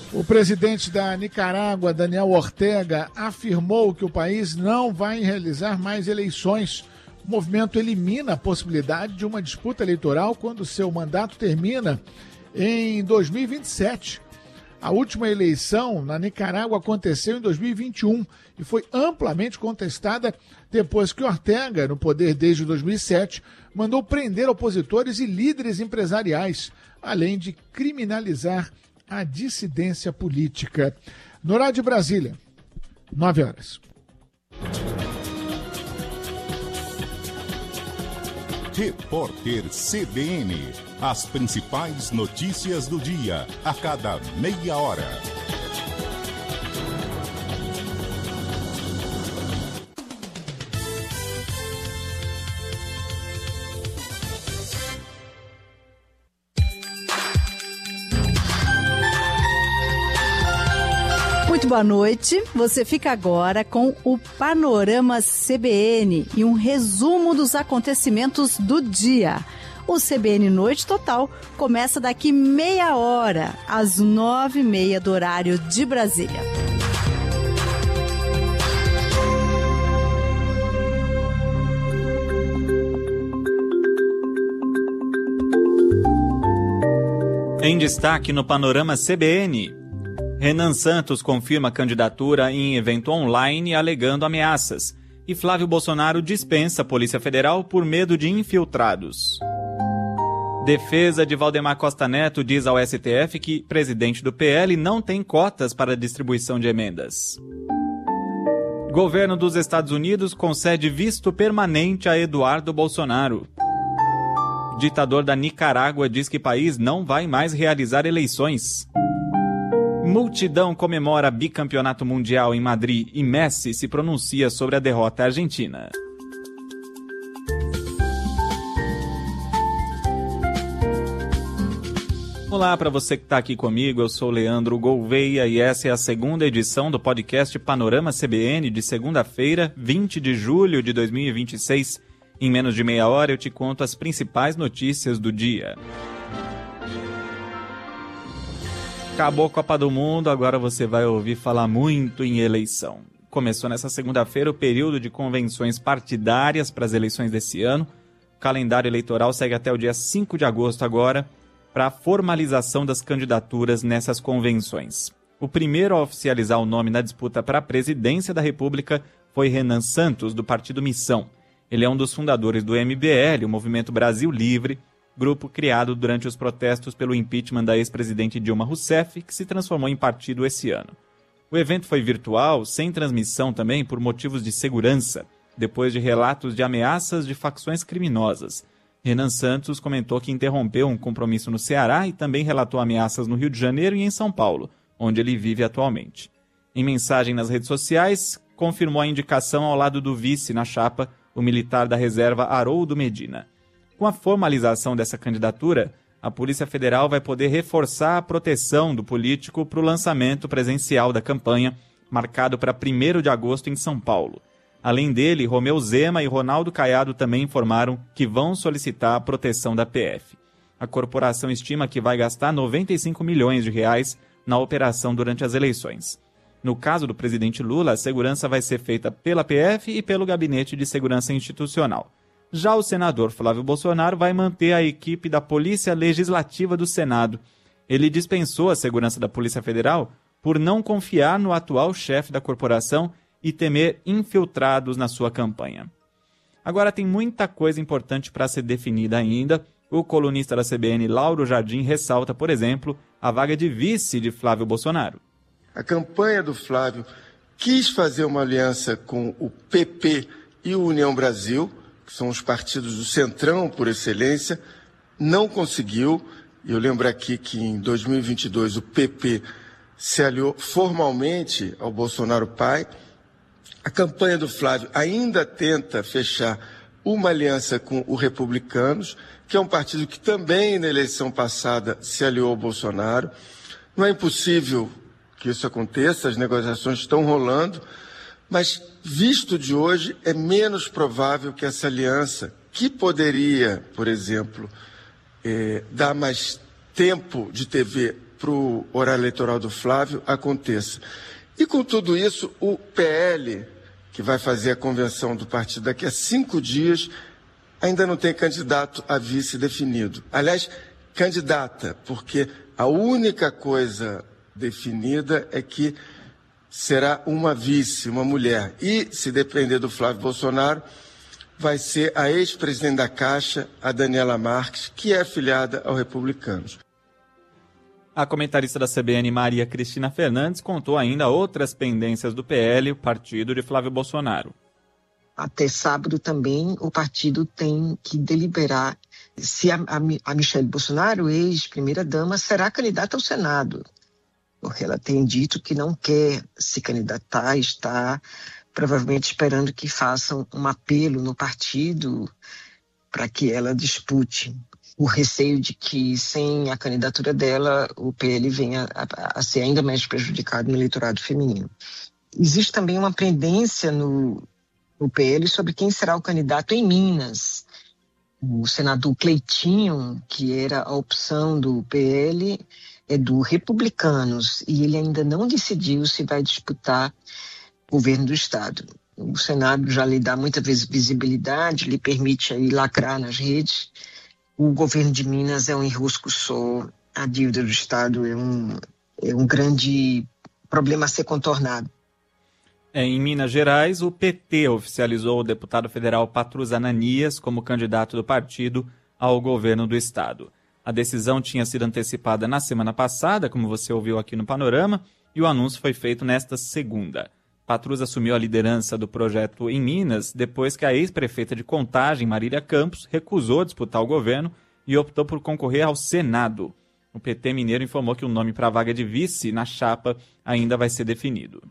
O presidente da Nicarágua, Daniel Ortega, afirmou que o país não vai realizar mais eleições. O movimento elimina a possibilidade de uma disputa eleitoral quando seu mandato termina em dois mil e vinte e sete. A última eleição na Nicarágua aconteceu em dois mil e vinte e um e foi amplamente contestada depois que Ortega, no poder desde dois mil e sete, mandou prender opositores e líderes empresariais, além de criminalizar a dissidência política. No horário de Brasília, nove horas. Repórter C B N. As principais notícias do dia, a cada meia hora. Muito boa noite. Você fica agora com o Panorama C B N e um resumo dos acontecimentos do dia. O C B N Noite Total começa daqui meia hora, às nove e meia do horário de Brasília. Em destaque no Panorama C B N, Renan Santos confirma candidatura em evento online alegando ameaças. E Flávio Bolsonaro dispensa a Polícia Federal por medo de infiltrados. Defesa de Valdemar Costa Neto diz ao S T F que presidente do P L não tem cotas para distribuição de emendas. Governo dos Estados Unidos concede visto permanente a Eduardo Bolsonaro. Ditador da Nicarágua diz que país não vai mais realizar eleições. Multidão comemora bicampeonato mundial em Madrid e Messi se pronuncia sobre a derrota argentina. Olá para você que está aqui comigo, eu sou Leandro Gouveia e essa é a segunda edição do podcast Panorama C B N de segunda-feira, vinte de julho de dois mil e vinte e seis. Em menos de meia hora eu te conto as principais notícias do dia. Acabou a Copa do Mundo, agora você vai ouvir falar muito em eleição. Começou nessa segunda-feira o período de convenções partidárias para as eleições desse ano. O calendário eleitoral segue até o dia cinco de agosto agora, para a formalização das candidaturas nessas convenções. O primeiro a oficializar o nome na disputa para a presidência da República foi Renan Santos, do Partido Missão. Ele é um dos fundadores do M B L, o Movimento Brasil Livre, grupo criado durante os protestos pelo impeachment da ex-presidente Dilma Rousseff, que se transformou em partido esse ano. O evento foi virtual, sem transmissão também, por motivos de segurança, depois de relatos de ameaças de facções criminosas. Renan Santos comentou que interrompeu um compromisso no Ceará e também relatou ameaças no Rio de Janeiro e em São Paulo, onde ele vive atualmente. Em mensagem nas redes sociais, confirmou a indicação ao lado do vice na chapa, o militar da reserva Haroldo Medina. Com a formalização dessa candidatura, a Polícia Federal vai poder reforçar a proteção do político para o lançamento presencial da campanha, marcado para primeiro de agosto em São Paulo. Além dele, Romeu Zema e Ronaldo Caiado também informaram que vão solicitar a proteção da P F. A corporação estima que vai gastar noventa e cinco milhões de reais na operação durante as eleições. No caso do presidente Lula, a segurança vai ser feita pela P F e pelo Gabinete de Segurança Institucional. Já o senador Flávio Bolsonaro vai manter a equipe da Polícia Legislativa do Senado. Ele dispensou a segurança da Polícia Federal por não confiar no atual chefe da corporação e temer infiltrados na sua campanha. Agora tem muita coisa importante para ser definida ainda. O colunista da C B N, Lauro Jardim, ressalta, por exemplo, a vaga de vice de Flávio Bolsonaro. A campanha do Flávio quis fazer uma aliança com o P P e o União Brasil, que são os partidos do Centrão por excelência, não conseguiu. Eu lembro aqui que em dois mil e vinte e dois o P P se aliou formalmente ao Bolsonaro pai. A campanha do Flávio ainda tenta fechar uma aliança com os Republicanos, que é um partido que também na eleição passada se aliou ao Bolsonaro. Não é impossível que isso aconteça, as negociações estão rolando, mas visto de hoje é menos provável que essa aliança, que poderia, por exemplo, eh, dar mais tempo de T V para o horário eleitoral do Flávio aconteça. E com tudo isso, o P L, que vai fazer a convenção do partido daqui a cinco dias, ainda não tem candidato a vice definido. Aliás, candidata, porque a única coisa definida é que será uma vice, uma mulher. E, se depender do Flávio Bolsonaro, vai ser a ex-presidente da Caixa, a Daniela Marques, que é afiliada ao Republicanos. A comentarista da C B N, Maria Cristina Fernandes, contou ainda outras pendências do P L, o partido de Flávio Bolsonaro. Até sábado também o partido tem que deliberar se a, a, a Michele Bolsonaro, ex-primeira-dama, será candidata ao Senado. Porque ela tem dito que não quer se candidatar, está provavelmente esperando que façam um apelo no partido para que ela dispute. O receio de que, sem a candidatura dela, o P L venha a, a ser ainda mais prejudicado no eleitorado feminino. Existe também uma pendência no, no P L sobre quem será o candidato em Minas. O senador Cleitinho, que era a opção do P L, é do Republicanos, e ele ainda não decidiu se vai disputar o governo do Estado. O Senado já lhe dá muita visibilidade, lhe permite aí lacrar nas redes. O governo de Minas é um enrosco só, a dívida do Estado é um, é um grande problema a ser contornado. É, em Minas Gerais, o P T oficializou o deputado federal Patrus Ananias como candidato do partido ao governo do Estado. A decisão tinha sido antecipada na semana passada, como você ouviu aqui no Panorama, e o anúncio foi feito nesta segunda. Patrus assumiu a liderança do projeto em Minas depois que a ex-prefeita de Contagem, Marília Campos, recusou disputar o governo e optou por concorrer ao Senado. O P T mineiro informou que o nome para a vaga de vice na chapa ainda vai ser definido.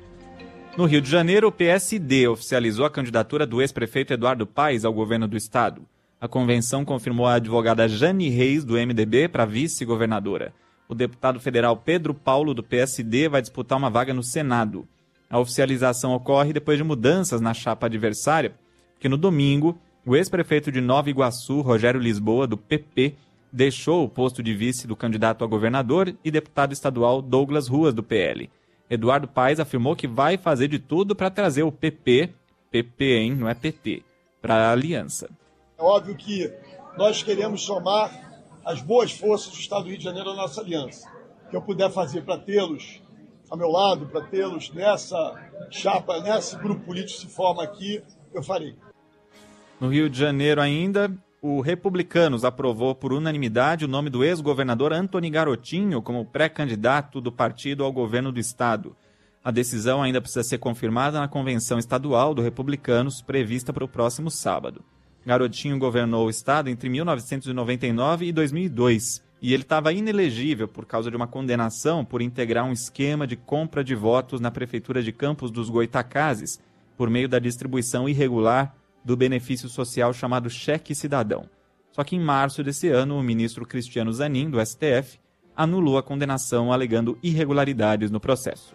No Rio de Janeiro, o P S D oficializou a candidatura do ex-prefeito Eduardo Paes ao governo do estado. A convenção confirmou a advogada Jane Reis, do M D B, para vice-governadora. O deputado federal Pedro Paulo, do P S D, vai disputar uma vaga no Senado. A oficialização ocorre depois de mudanças na chapa adversária, que no domingo, o ex-prefeito de Nova Iguaçu, Rogério Lisboa, do P P, deixou o posto de vice do candidato a governador e deputado estadual Douglas Ruas, do P L. Eduardo Paes afirmou que vai fazer de tudo para trazer o P P, P P, hein, não é P T, para a aliança. É óbvio que nós queremos somar as boas forças do Estado do Rio de Janeiro à nossa aliança. O que eu puder fazer para tê-los ao meu lado, para tê-los nessa chapa, nesse grupo político que se forma aqui, eu farei. No Rio de Janeiro ainda, o Republicanos aprovou por unanimidade o nome do ex-governador Antony Garotinho como pré-candidato do partido ao governo do estado. A decisão ainda precisa ser confirmada na convenção estadual do Republicanos, prevista para o próximo sábado. Garotinho governou o estado entre mil novecentos e noventa e nove e dois mil e dois, e ele estava inelegível por causa de uma condenação por integrar um esquema de compra de votos na prefeitura de Campos dos Goitacazes, por meio da distribuição irregular do benefício social chamado cheque cidadão. Só que em março desse ano, o ministro Cristiano Zanin, do S T F, anulou a condenação alegando irregularidades no processo.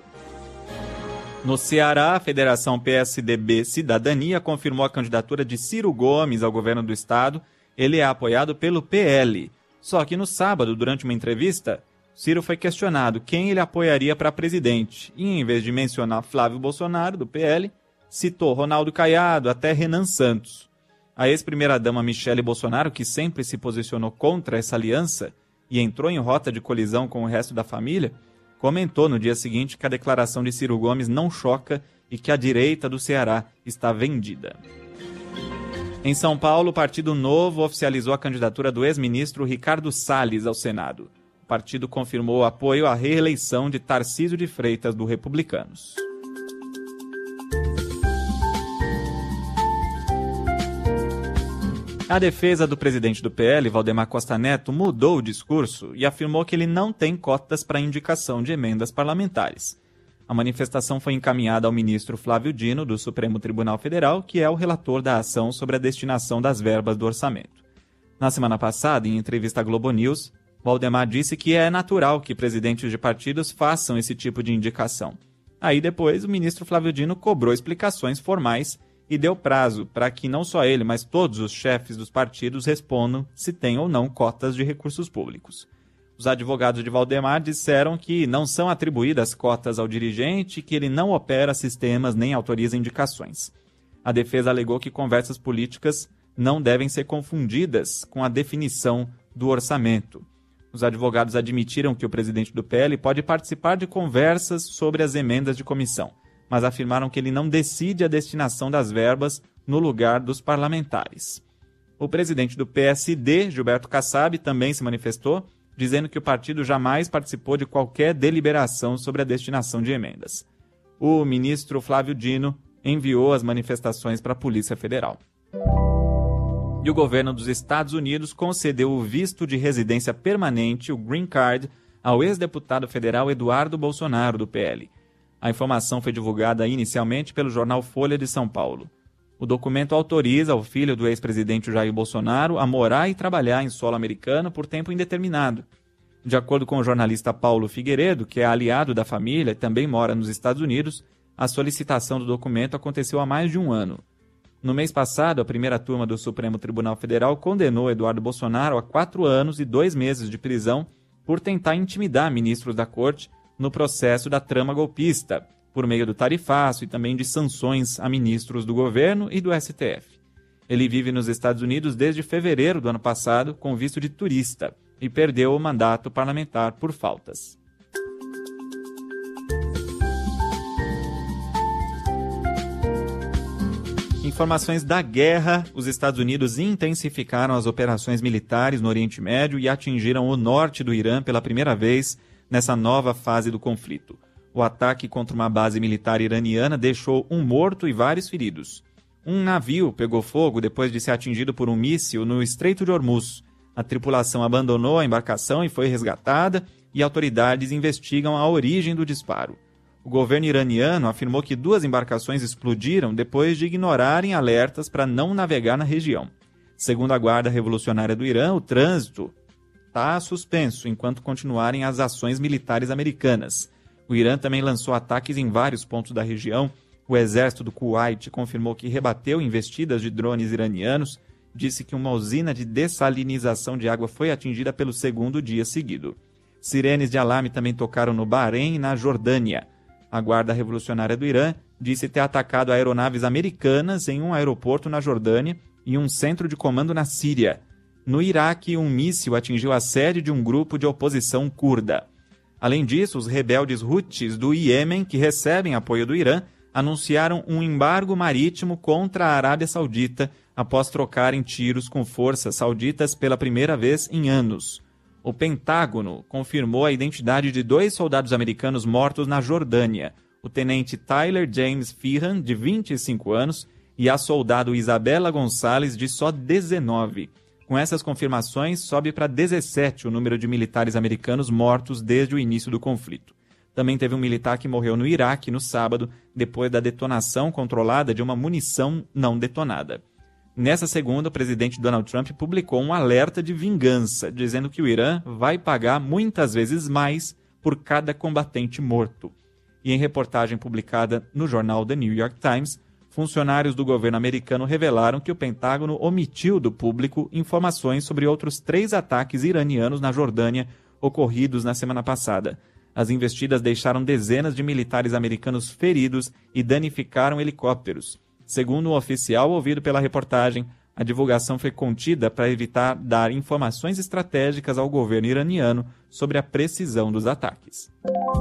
No Ceará, a Federação P S D B Cidadania confirmou a candidatura de Ciro Gomes ao governo do estado. Ele é apoiado pelo P L. Só que no sábado, durante uma entrevista, Ciro foi questionado quem ele apoiaria para presidente. E em vez de mencionar Flávio Bolsonaro, do P L, citou Ronaldo Caiado, até Renan Santos. A ex-primeira-dama Michele Bolsonaro, que sempre se posicionou contra essa aliança e entrou em rota de colisão com o resto da família, comentou no dia seguinte que a declaração de Ciro Gomes não choca e que a direita do Ceará está vendida. Em São Paulo, o Partido Novo oficializou a candidatura do ex-ministro Ricardo Salles ao Senado. O partido confirmou o apoio à reeleição de Tarcísio de Freitas, do Republicanos. A defesa do presidente do P L, Valdemar Costa Neto, mudou o discurso e afirmou que ele não tem cotas para indicação de emendas parlamentares. A manifestação foi encaminhada ao ministro Flávio Dino, do Supremo Tribunal Federal, que é o relator da ação sobre a destinação das verbas do orçamento. Na semana passada, em entrevista à Globo News, Valdemar disse que é natural que presidentes de partidos façam esse tipo de indicação. Aí depois, o ministro Flávio Dino cobrou explicações formais e deu prazo para que não só ele, mas todos os chefes dos partidos respondam se tem ou não cotas de recursos públicos. Os advogados de Valdemar disseram que não são atribuídas cotas ao dirigente, que ele não opera sistemas nem autoriza indicações. A defesa alegou que conversas políticas não devem ser confundidas com a definição do orçamento. Os advogados admitiram que o presidente do P L pode participar de conversas sobre as emendas de comissão, mas afirmaram que ele não decide a destinação das verbas no lugar dos parlamentares. O presidente do P S D, Gilberto Kassab, também se manifestou, dizendo que o partido jamais participou de qualquer deliberação sobre a destinação de emendas. O ministro Flávio Dino enviou as manifestações para a Polícia Federal. E o governo dos Estados Unidos concedeu o visto de residência permanente, o Green Card, ao ex-deputado federal Eduardo Bolsonaro, do P L. A informação foi divulgada inicialmente pelo jornal Folha de São Paulo. O documento autoriza o filho do ex-presidente Jair Bolsonaro a morar e trabalhar em solo americano por tempo indeterminado. De acordo com o jornalista Paulo Figueiredo, que é aliado da família e também mora nos Estados Unidos, a solicitação do documento aconteceu há mais de um ano. No mês passado, a primeira turma do Supremo Tribunal Federal condenou Eduardo Bolsonaro a quatro anos e dois meses de prisão por tentar intimidar ministros da corte no processo da trama golpista, por meio do tarifaço e também de sanções a ministros do governo e do S T F. Ele vive nos Estados Unidos desde fevereiro do ano passado com visto de turista e perdeu o mandato parlamentar por faltas. Informações da guerra: os Estados Unidos intensificaram as operações militares no Oriente Médio e atingiram o norte do Irã pela primeira vez nessa nova fase do conflito. O ataque contra uma base militar iraniana deixou um morto e vários feridos. Um navio pegou fogo depois de ser atingido por um míssil no Estreito de Hormuz. A tripulação abandonou a embarcação e foi resgatada, e autoridades investigam a origem do disparo. O governo iraniano afirmou que duas embarcações explodiram depois de ignorarem alertas para não navegar na região. Segundo a Guarda Revolucionária do Irã, o trânsito está suspenso enquanto continuarem as ações militares americanas. O Irã também lançou ataques em vários pontos da região. O exército do Kuwait confirmou que rebateu investidas de drones iranianos, disse que uma usina de dessalinização de água foi atingida pelo segundo dia seguido. Sirenes de alarme também tocaram no Bahrein e na Jordânia. A Guarda Revolucionária do Irã disse ter atacado aeronaves americanas em um aeroporto na Jordânia e um centro de comando na Síria. No Iraque, um míssil atingiu a sede de um grupo de oposição curda. Além disso, os rebeldes Houthis do Iêmen, que recebem apoio do Irã, anunciaram um embargo marítimo contra a Arábia Saudita após trocarem tiros com forças sauditas pela primeira vez em anos. O Pentágono confirmou a identidade de dois soldados americanos mortos na Jordânia, o tenente Tyler James Feehan, de vinte e cinco anos, e a soldado Isabela Gonçalves, de só dezenove. Com essas confirmações, sobe para dezessete o número de militares americanos mortos desde o início do conflito. Também teve um militar que morreu no Iraque no sábado, depois da detonação controlada de uma munição não detonada. Nessa segunda, o presidente Donald Trump publicou um alerta de vingança, dizendo que o Irã vai pagar muitas vezes mais por cada combatente morto. E em reportagem publicada no jornal The New York Times, funcionários do governo americano revelaram que o Pentágono omitiu do público informações sobre outros três ataques iranianos na Jordânia ocorridos na semana passada. As investidas deixaram dezenas de militares americanos feridos e danificaram helicópteros. Segundo um oficial ouvido pela reportagem, a divulgação foi contida para evitar dar informações estratégicas ao governo iraniano sobre a precisão dos ataques.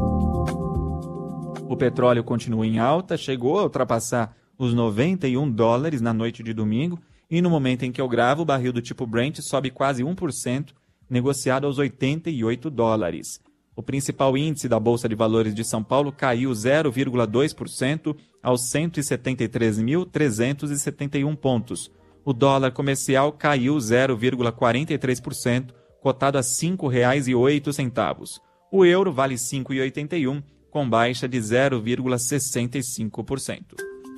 O petróleo continua em alta, chegou a ultrapassar os noventa e um dólares na noite de domingo, e no momento em que eu gravo, o barril do tipo Brent sobe quase um por cento, negociado aos oitenta e oito dólares. O principal índice da Bolsa de Valores de São Paulo caiu zero vírgula dois por cento aos cento e setenta e três mil trezentos e setenta e um pontos. O dólar comercial caiu zero vírgula quarenta e três por cento, cotado a cinco reais e oito centavos. O euro vale cinco reais e oitenta e um centavos, com baixa de zero vírgula sessenta e cinco por cento.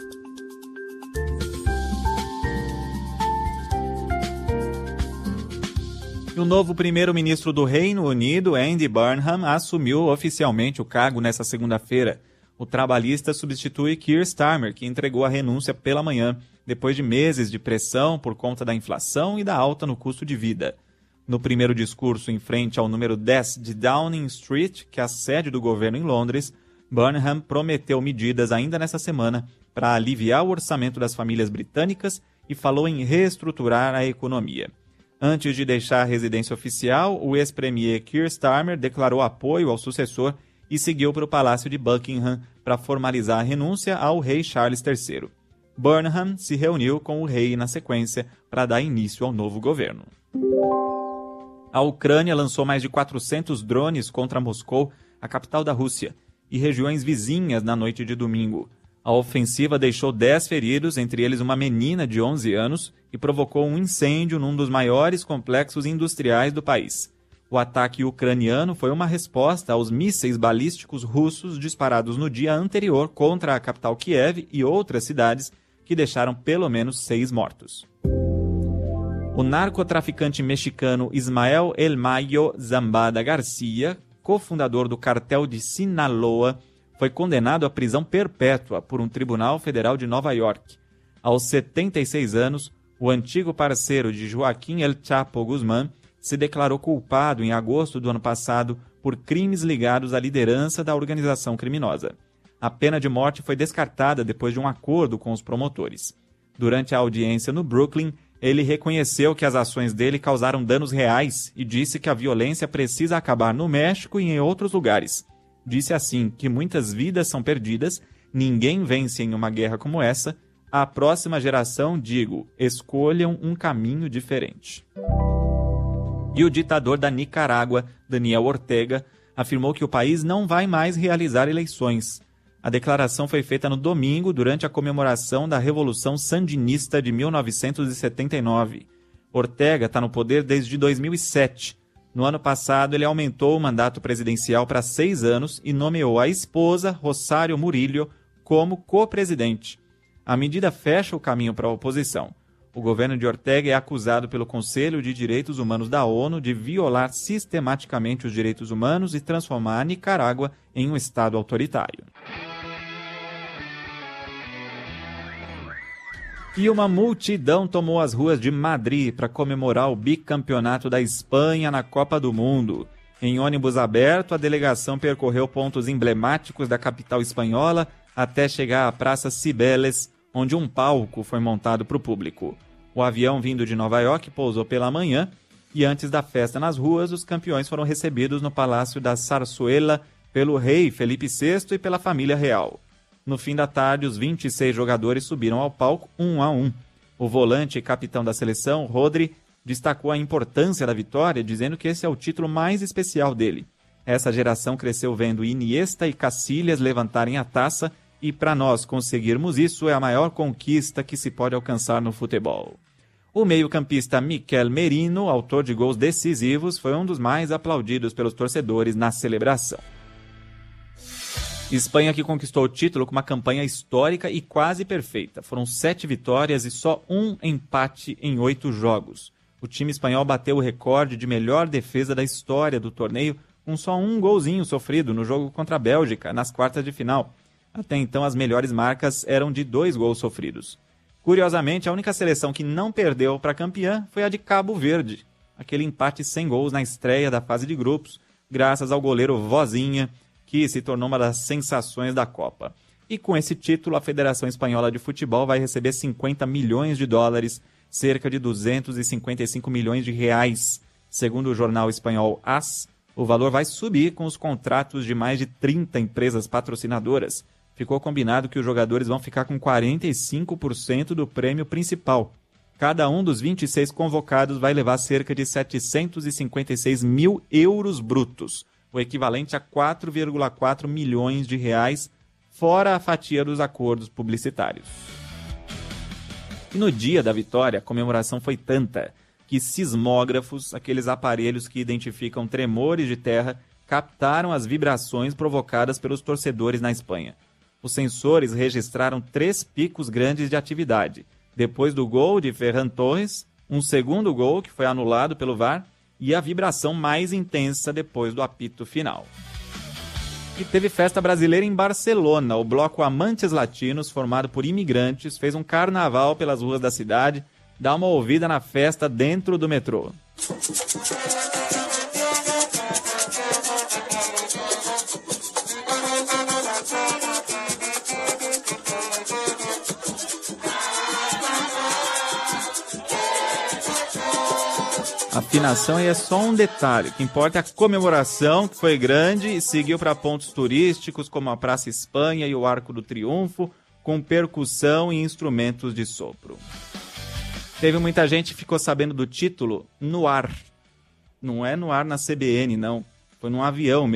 O novo primeiro-ministro do Reino Unido, Andy Burnham, assumiu oficialmente o cargo nesta segunda-feira. O trabalhista substitui Keir Starmer, que entregou a renúncia pela manhã, depois de meses de pressão por conta da inflação e da alta no custo de vida. No primeiro discurso em frente ao número dez de Downing Street, que é a sede do governo em Londres, Burnham prometeu medidas ainda nesta semana para aliviar o orçamento das famílias britânicas e falou em reestruturar a economia. Antes de deixar a residência oficial, o ex-premier Keir Starmer declarou apoio ao sucessor e seguiu para o Palácio de Buckingham para formalizar a renúncia ao rei Charles terceiro. Burnham se reuniu com o rei na sequência para dar início ao novo governo. A Ucrânia lançou mais de quatrocentos drones contra Moscou, a capital da Rússia, e regiões vizinhas na noite de domingo. A ofensiva deixou dez feridos, entre eles uma menina de onze anos, e provocou um incêndio num dos maiores complexos industriais do país. O ataque ucraniano foi uma resposta aos mísseis balísticos russos disparados no dia anterior contra a capital Kiev e outras cidades, que deixaram pelo menos seis mortos. O narcotraficante mexicano Ismael El Mayo Zambada Garcia, cofundador do cartel de Sinaloa, foi condenado à prisão perpétua por um tribunal federal de Nova York. Aos setenta e seis anos, o antigo parceiro de Joaquim El Chapo Guzmán se declarou culpado em agosto do ano passado por crimes ligados à liderança da organização criminosa. A pena de morte foi descartada depois de um acordo com os promotores. Durante a audiência no Brooklyn, ele reconheceu que as ações dele causaram danos reais e disse que a violência precisa acabar no México e em outros lugares. Disse assim que muitas vidas são perdidas, ninguém vence em uma guerra como essa. À próxima geração, digo, escolham um caminho diferente. E o ditador da Nicarágua, Daniel Ortega, afirmou que o país não vai mais realizar eleições. A declaração foi feita no domingo, durante a comemoração da Revolução Sandinista de mil novecentos e setenta e nove. Ortega está no poder desde dois mil e sete. No ano passado, ele aumentou o mandato presidencial para seis anos e nomeou a esposa, Rosário Murillo, como co-presidente. A medida fecha o caminho para a oposição. O governo de Ortega é acusado pelo Conselho de Direitos Humanos da ONU de violar sistematicamente os direitos humanos e transformar a Nicarágua em um estado autoritário. E uma multidão tomou as ruas de Madrid para comemorar o bicampeonato da Espanha na Copa do Mundo. Em ônibus aberto, a delegação percorreu pontos emblemáticos da capital espanhola até chegar à Praça Cibeles, onde um palco foi montado para o público. O avião vindo de Nova York pousou pela manhã e antes da festa nas ruas, os campeões foram recebidos no Palácio da Zarzuela pelo rei Felipe sexto e pela família real. No fim da tarde, os vinte e seis jogadores subiram ao palco um a um. O volante e capitão da seleção, Rodri, destacou a importância da vitória, dizendo que esse é o título mais especial dele. Essa geração cresceu vendo Iniesta e Casillas levantarem a taça e para nós conseguirmos isso é a maior conquista que se pode alcançar no futebol. O meio-campista Mikel Merino, autor de gols decisivos, foi um dos mais aplaudidos pelos torcedores na celebração. Espanha que conquistou o título com uma campanha histórica e quase perfeita. Foram sete vitórias e só um empate em oito jogos. O time espanhol bateu o recorde de melhor defesa da história do torneio, com só um golzinho sofrido no jogo contra a Bélgica, nas quartas de final. Até então, as melhores marcas eram de dois gols sofridos. Curiosamente, a única seleção que não perdeu para campeã foi a de Cabo Verde. Aquele empate sem gols na estreia da fase de grupos, graças ao goleiro Vozinha, que se tornou uma das sensações da Copa. E com esse título, a Federação Espanhola de Futebol vai receber cinquenta milhões de dólares, cerca de duzentos e cinquenta e cinco milhões de reais. Segundo o jornal espanhol AS, o valor vai subir com os contratos de mais de trinta empresas patrocinadoras. Ficou combinado que os jogadores vão ficar com quarenta e cinco por cento do prêmio principal. Cada um dos vinte e seis convocados vai levar cerca de setecentos e cinquenta e seis mil euros brutos, o equivalente a quatro vírgula quatro milhões de reais, fora a fatia dos acordos publicitários. E no dia da vitória, a comemoração foi tanta que sismógrafos, aqueles aparelhos que identificam tremores de terra, captaram as vibrações provocadas pelos torcedores na Espanha. Os sensores registraram três picos grandes de atividade. Depois do gol de Ferran Torres, um segundo gol que foi anulado pelo V A R e a vibração mais intensa depois do apito final. E teve festa brasileira em Barcelona. O bloco Amantes Latinos, formado por imigrantes, fez um carnaval pelas ruas da cidade. Dá uma ouvida na festa dentro do metrô. A afinação aí é só um detalhe. O que importa é a comemoração, que foi grande e seguiu para pontos turísticos como a Praça Espanha e o Arco do Triunfo, com percussão e instrumentos de sopro. Teve muita gente que ficou sabendo do título no ar. Não é no ar na C B N, não. Foi num avião mesmo.